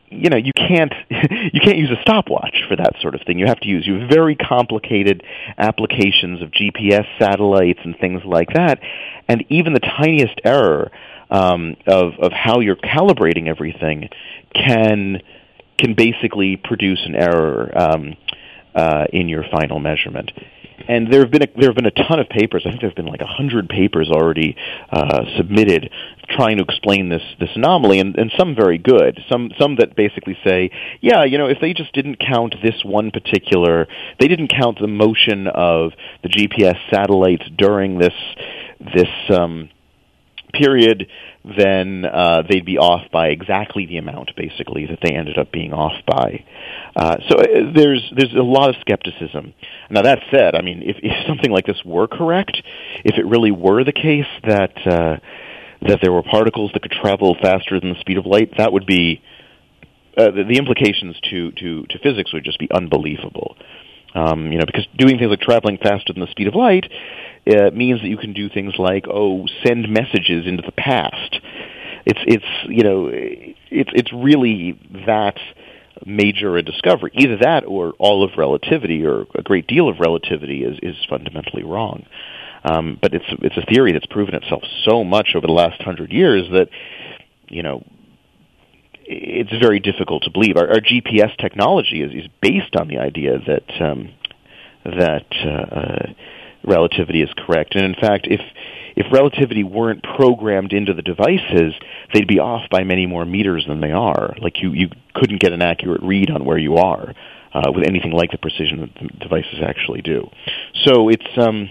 you know, you can't you can't use a stopwatch for that sort of thing. You have to use you have very complicated applications of G P S satellites and things like that, and even the tiniest error um, of of how you're calibrating everything can can basically produce an error um, uh, in your final measurement. And there have been a, there have been a ton of papers. I think there have been like a hundred papers already uh, submitted trying to explain this this anomaly, and, and some very good. Some some that basically say, yeah, you know, if they just didn't count this one particular, they didn't count the motion of the G P S satellites during this this um, period, then uh, they'd be off by exactly the amount, basically, that they ended up being off by. Uh, so uh, there's there's a lot of skepticism. Now, that said, I mean, if, if something like this were correct, if it really were the case that uh, that there were particles that could travel faster than the speed of light, that would be uh, the, the implications to, to, to physics would just be unbelievable. Um, you know, because doing things like traveling faster than the speed of light uh, means that you can do things like, oh, send messages into the past. It's it's you know it's it's really that major a discovery. Either that or all of relativity or a great deal of relativity is is fundamentally wrong. Um, but it's it's a theory that's proven itself so much over the last hundred years that you know. It's very difficult to believe. Our, our G P S technology is, is based on the idea that um, that uh, uh, relativity is correct. And in fact, if if relativity weren't programmed into the devices, they'd be off by many more meters than they are. Like you, you couldn't get an accurate read on where you are uh, with anything like the precision that the devices actually do. So it's um,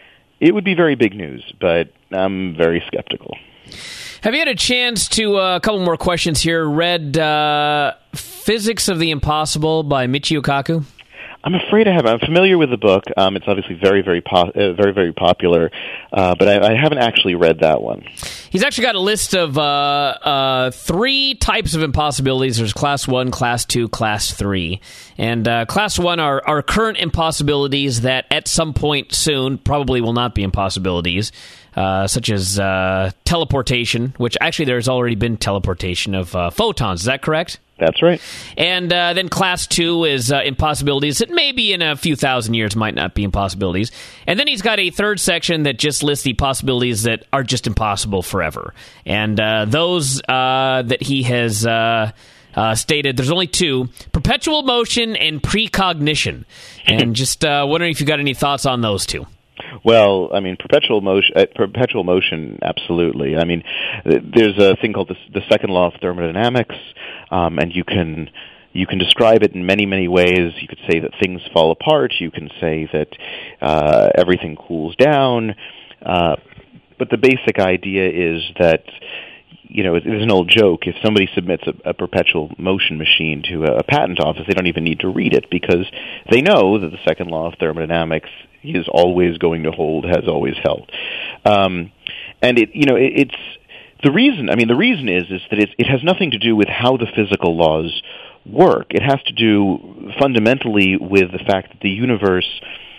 it would be very big news, but I'm very skeptical. Have you had a chance to, uh, a couple more questions here, read uh, Physics of the Impossible by Michio Kaku? I'm afraid I haven't. I'm familiar with the book. Um, it's obviously very, very, po- uh, very, very popular, uh, but I, I haven't actually read that one. He's actually got a list of uh, uh, three types of impossibilities. There's Class one, Class two, Class three. And uh, Class one are, are current impossibilities that at some point soon probably will not be impossibilities. Uh, such as uh, teleportation, which actually there's already been teleportation of uh, photons. Is that correct? That's right. And uh, then Class two is uh, impossibilities that maybe in a few thousand years might not be impossibilities. And then he's got a third section that just lists the possibilities that are just impossible forever. And uh, those uh, that he has uh, uh, stated, there's only two, perpetual motion and precognition. And just uh, wondering if you got any thoughts on those two. Well, I mean, perpetual motion, uh, perpetual motion, absolutely. I mean, there's a thing called the, the second law of thermodynamics, um, and you can you can describe it in many, many ways. You could say that things fall apart. You can say that uh, everything cools down. Uh, but the basic idea is that, you know, there's an old joke. If somebody submits a, a perpetual motion machine to a, a patent office, they don't even need to read it because they know that the second law of thermodynamics is always going to hold, has always held. Um, and it, you know, it, it's the reason. I mean, the reason is is that it, it has nothing to do with how the physical laws work. It has to do fundamentally with the fact that the universe,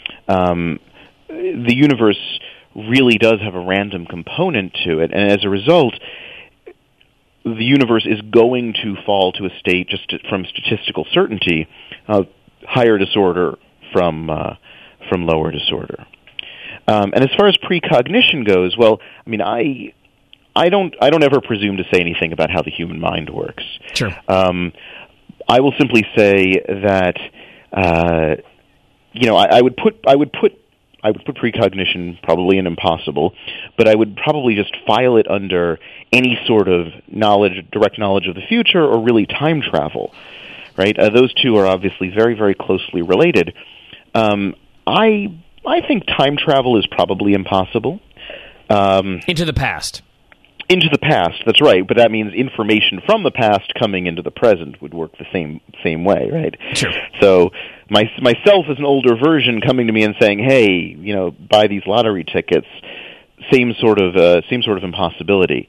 um, the universe really does have a random component to it, and as a result, the universe is going to fall to a state just to, from statistical certainty of higher disorder from uh, from lower disorder. Um, and as far as precognition goes, well, I mean, I I don't I don't ever presume to say anything about how the human mind works. Sure. Um, I will simply say that uh, you know I, I would put I would put I would put precognition probably in impossible, but I would probably just file it under any sort of knowledge, direct knowledge of the future, or really time travel. Right? Uh, those two are obviously very, very closely related. Um, I I think time travel is probably impossible. Um, into the past. Into the past, that's right. But that means information from the past coming into the present would work the same same way, right? Sure. So my, myself as an older version coming to me and saying, "Hey, you know, buy these lottery tickets," same sort of uh, same sort of impossibility.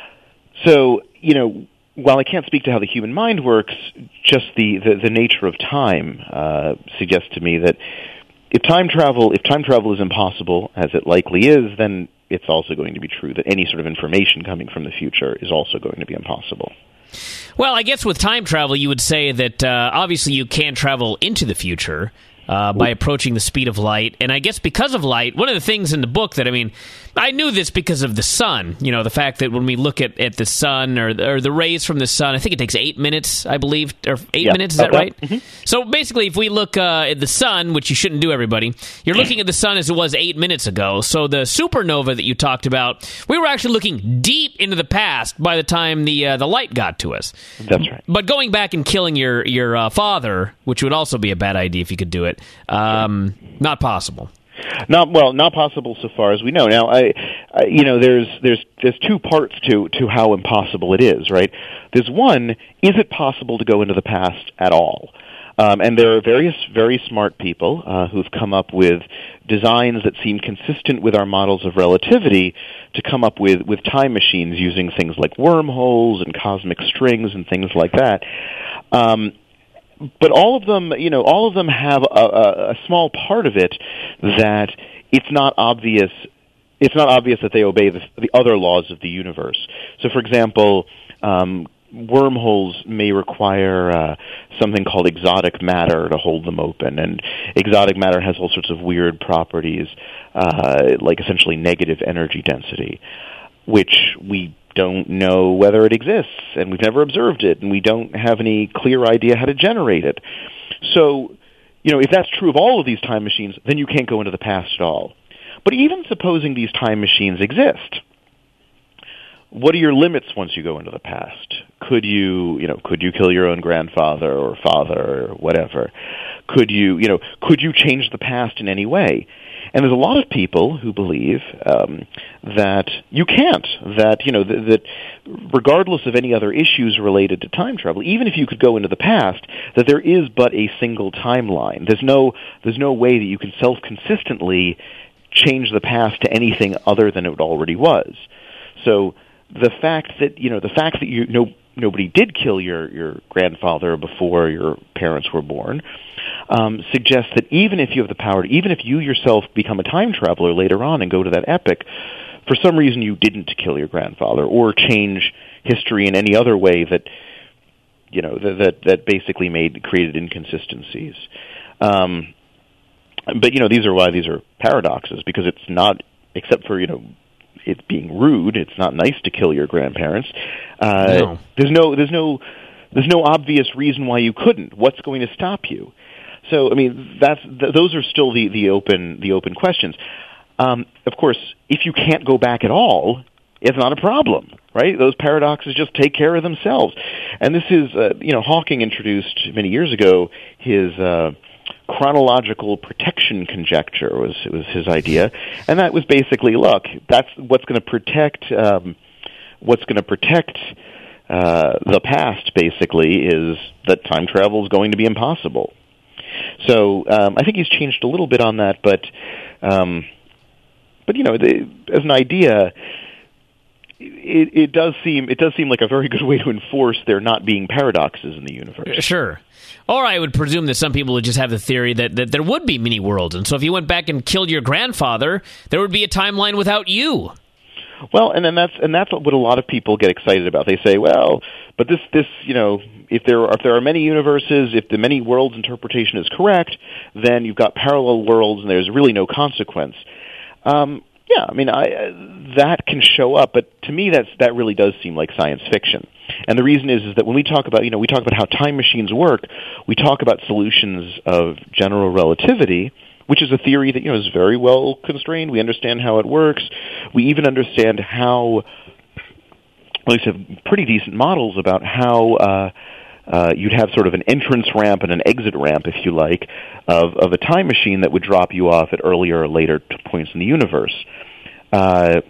So you know. While I can't speak to how the human mind works, just the, the, the nature of time uh, suggests to me that if time travel if time travel is impossible, as it likely is, then it's also going to be true that any sort of information coming from the future is also going to be impossible. Well, I guess with time travel, you would say that uh, obviously you can travel into the future uh, by approaching the speed of light. And I guess because of light, one of the things in the book that, I mean, I knew this because of the sun. You know, the fact that when we look at, at the sun or, or the rays from the sun, I think it takes eight minutes, I believe, or eight yeah. minutes, is that okay. right? Mm-hmm. So basically, if we look uh, at the sun, which you shouldn't do, everybody, you're looking at the sun as it was eight minutes ago. So the supernova that you talked about, we were actually looking deep into the past by the time the uh, the light got to us. That's right. But going back and killing your, your uh, father, which would also be a bad idea if you could do it, um, sure. not possible. Not well, not possible so far as we know. Now, I, I, you know, there's there's there's two parts to to how impossible it is, right? There's one: is it possible to go into the past at all? Um, and there are various very smart people uh, who've come up with designs that seem consistent with our models of relativity to come up with with time machines using things like wormholes and cosmic strings and things like that. Um, But all of them, you know, all of them have a, a, a small part of it that it's not obvious. It's not obvious that they obey the, the other laws of the universe. So, for example, um, wormholes may require uh, something called exotic matter to hold them open, and exotic matter has all sorts of weird properties, uh, like essentially negative energy density, which we don't know whether it exists, and we've never observed it, and we don't have any clear idea how to generate it. So, you know, if that's true of all of these time machines, then you can't go into the past at all. But even supposing these time machines exist, what are your limits once you go into the past? Could you, you know, could you kill your own grandfather or father or whatever? Could you, you know, could you change the past in any way? And there's a lot of people who believe um, that you can't, that, you know, th- that regardless of any other issues related to time travel, even if you could go into the past, that there is but a single timeline. There's no, there's no way that you can self-consistently change the past to anything other than it already was. So the fact that, you know, the fact that you know, nobody did kill your, your grandfather before your parents were born um, suggests that even if you have the power, to, even if you yourself become a time traveler later on and go to that epoch, for some reason you didn't kill your grandfather or change history in any other way that, you know, that that, that basically made created inconsistencies. Um, but, you know, these are why these are paradoxes, because it's not, except for, you know, it's being rude, it's not nice to kill your grandparents. Uh, no. There's no, there's no, there's no obvious reason why you couldn't. What's going to stop you? So, I mean, that's th- those are still the, the open the open questions. Um, of course, if you can't go back at all, it's not a problem, right? Those paradoxes just take care of themselves. And this is, uh, you know, Hawking introduced many years ago his uh, chronological protection conjecture was was his idea, and that was basically, look, that's what's going to protect um, what's going to protect uh, the past. Basically, is that time travel is going to be impossible. So um, I think he's changed a little bit on that, but um, but you know, the, as an idea, it, it does seem it does seem like a very good way to enforce there not being paradoxes in the universe. Sure. Or I would presume that some people would just have the theory that, that there would be many worlds, and so if you went back and killed your grandfather, there would be a timeline without you. Well, and then that's and that's what a lot of people get excited about. They say, well, but this this you know, if there are, if there are many universes, if the many worlds interpretation is correct, then you've got parallel worlds, and there's really no consequence. Um, yeah, I mean, I, uh, that can show up, but to me, that's that really does seem like science fiction. And the reason is is that when we talk about you know we talk about how time machines work, we talk about solutions of general relativity, which is a theory that, you know, is very well constrained. We understand how it works. We even understand how, at least have pretty decent models about how uh, uh, you'd have sort of an entrance ramp and an exit ramp, if you like, of, of a time machine that would drop you off at earlier or later points in the universe. Uh,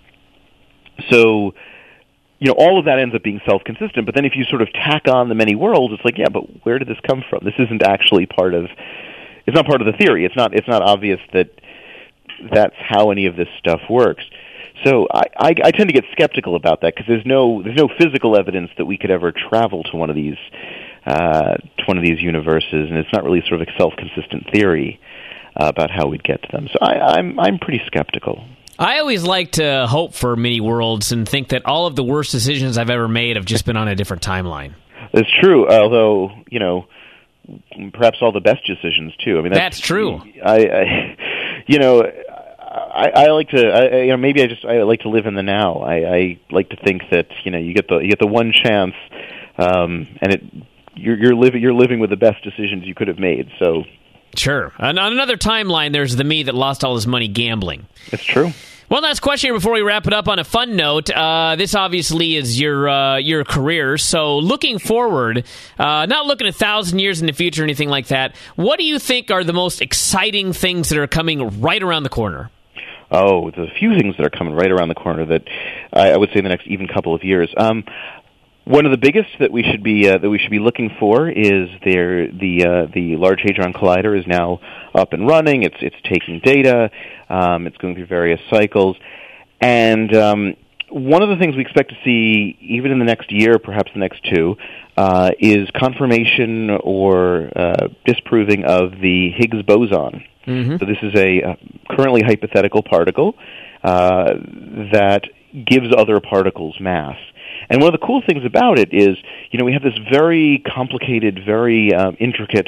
so, you know, all of that ends up being self-consistent, but then if you sort of tack on the many worlds, it's like, yeah, but where did this come from? This isn't actually part of... It's not part of the theory. It's not. It's not obvious that that's how any of this stuff works. So I, I, I tend to get skeptical about that because there's no there's no physical evidence that we could ever travel to one of these uh, to one of these universes, and it's not really sort of a self-consistent theory uh, about how we'd get to them. So I, I'm I'm pretty skeptical. I always like to hope for many worlds and think that all of the worst decisions I've ever made have just been on a different timeline. That's true, although, you know, perhaps all the best decisions, too. I mean, That's, that's true. I, I, you know, I, I like to, I, you know, maybe I just, I like to live in the now. I, I like to think that, you know, you get the, you get the one chance, um, and it, you're, you're living, you're living with the best decisions you could have made, so... Sure. On another timeline, there's the me that lost all his money gambling. That's true. One last question here before we wrap it up on a fun note. Uh, this obviously is your uh, your career, so looking forward, uh, not looking a thousand years in the future or anything like that, what do you think are the most exciting things that are coming right around the corner? Oh, there's a few things that are coming right around the corner that I, I would say in the next even couple of years. Um, One of the biggest that we should be uh, that we should be looking for is there the uh, the Large Hadron Collider is now up and running. It's it's taking data. Um, it's going through various cycles, and um, one of the things we expect to see, even in the next year, perhaps the next two, uh, is confirmation or uh, disproving of the Higgs boson. Mm-hmm. So this is a uh, currently hypothetical particle uh, that gives other particles mass. And one of the cool things about it is, you know, we have this very complicated, very um, intricate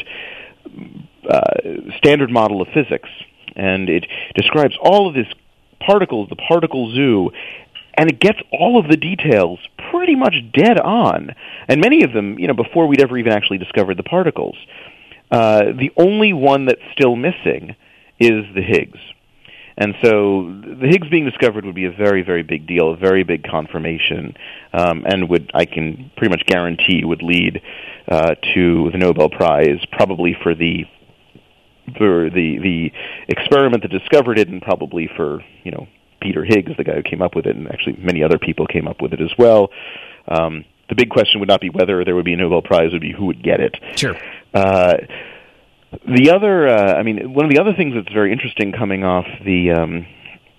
uh, standard model of physics, and it describes all of this particles, the particle zoo, and it gets all of the details pretty much dead on, and many of them, you know, before we'd ever even actually discovered the particles. Uh, the only one that's still missing is the Higgs. And so the Higgs being discovered would be a very, very big deal, a very big confirmation, um, and would, I can pretty much guarantee, would lead uh, to the Nobel Prize, probably for the for the the experiment that discovered it, and probably for, you know, Peter Higgs, the guy who came up with it, and actually many other people came up with it as well. Um, the big question would not be whether there would be a Nobel Prize, it would be who would get it. Sure. Uh, The other, uh, I mean, one of the other things that's very interesting coming off the um,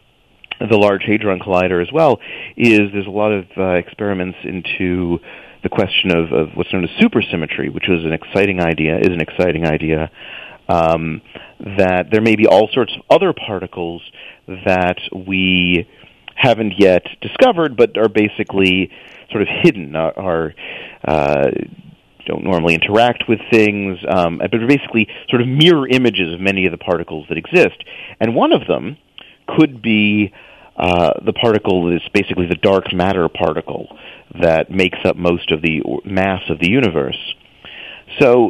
the Large Hadron Collider as well is there's a lot of uh, experiments into the question of, of what's known as supersymmetry, which is an exciting idea, is an exciting idea, um, that there may be all sorts of other particles that we haven't yet discovered, but are basically sort of hidden, are... are uh, don't normally interact with things, um, but are basically sort of mirror images of many of the particles that exist. And one of them could be uh, the particle that is basically the dark matter particle that makes up most of the mass of the universe. So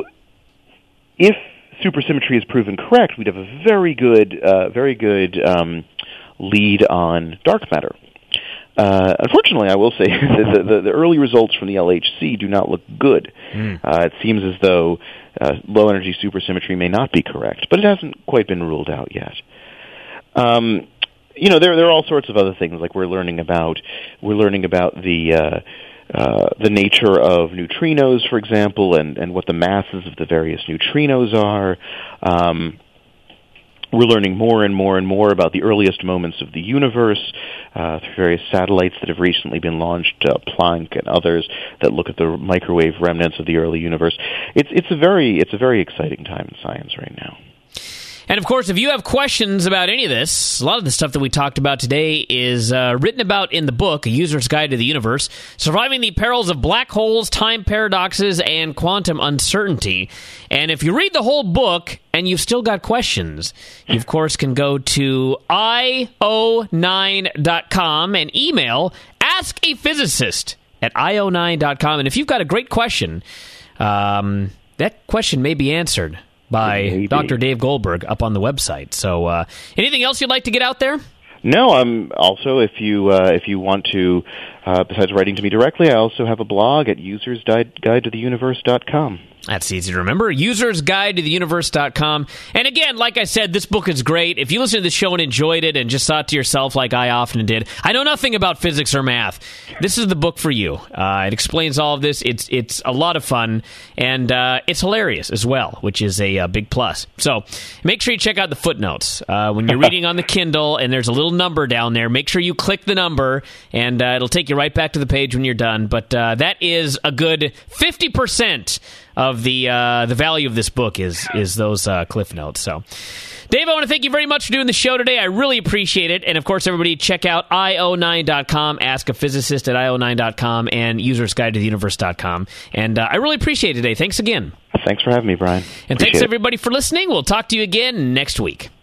if supersymmetry is proven correct, we'd have a very good, uh, very good um, lead on dark matter. Uh, unfortunately, I will say that the, the, the early results from the L H C do not look good. Mm. Uh, it seems as though uh, low-energy supersymmetry may not be correct, but it hasn't quite been ruled out yet. Um, you know, there there are all sorts of other things, like we're learning about we're learning about the uh, uh, the nature of neutrinos, for example, and, and what the masses of the various neutrinos are. Um, We're learning more and more and more about the earliest moments of the universe uh, through various satellites that have recently been launched, uh, Planck and others that look at the microwave remnants of the early universe. It's it's a very it's a very exciting time in science right now. And, of course, if you have questions about any of this, a lot of the stuff that we talked about today is uh, written about in the book, A User's Guide to the Universe, Surviving the Perils of Black Holes, Time Paradoxes, and Quantum Uncertainty. And if you read the whole book and you've still got questions, you, of course, can go to I O nine dot com and email Ask a Physicist at I O nine dot com. And if you've got a great question, um, that question may be answered by Maybe. Doctor Dave Goldberg up on the website. So, uh, anything else you'd like to get out there? No. Um. Also, if you uh, if you want to, uh, besides writing to me directly, I also have a blog at users guide to the universe dot com. That's easy to remember. users guide to the universe dot com. And again, like I said, this book is great. If you listen to the show and enjoyed it and just thought to yourself, like I often did, I know nothing about physics or math, this is the book for you. Uh, it explains all of this. It's it's a lot of fun, and uh, it's hilarious as well, which is a, a big plus. So make sure you check out the footnotes. Uh, when you're reading on the Kindle and there's a little number down there, make sure you click the number, and uh, it'll take you right back to the page when you're done. But uh, that is a good fifty percent of the uh, the value of this book is is those uh, cliff notes. So, Dave, I want to thank you very much for doing the show today. I really appreciate it. And, of course, everybody check out I O nine dot com, Ask a Physicist at I O nine dot com, and User's Guide to the Universe dot com. And uh, I really appreciate it today. Thanks again. Thanks for having me, Brian. And appreciate thanks, it. everybody, for listening. We'll talk to you again next week.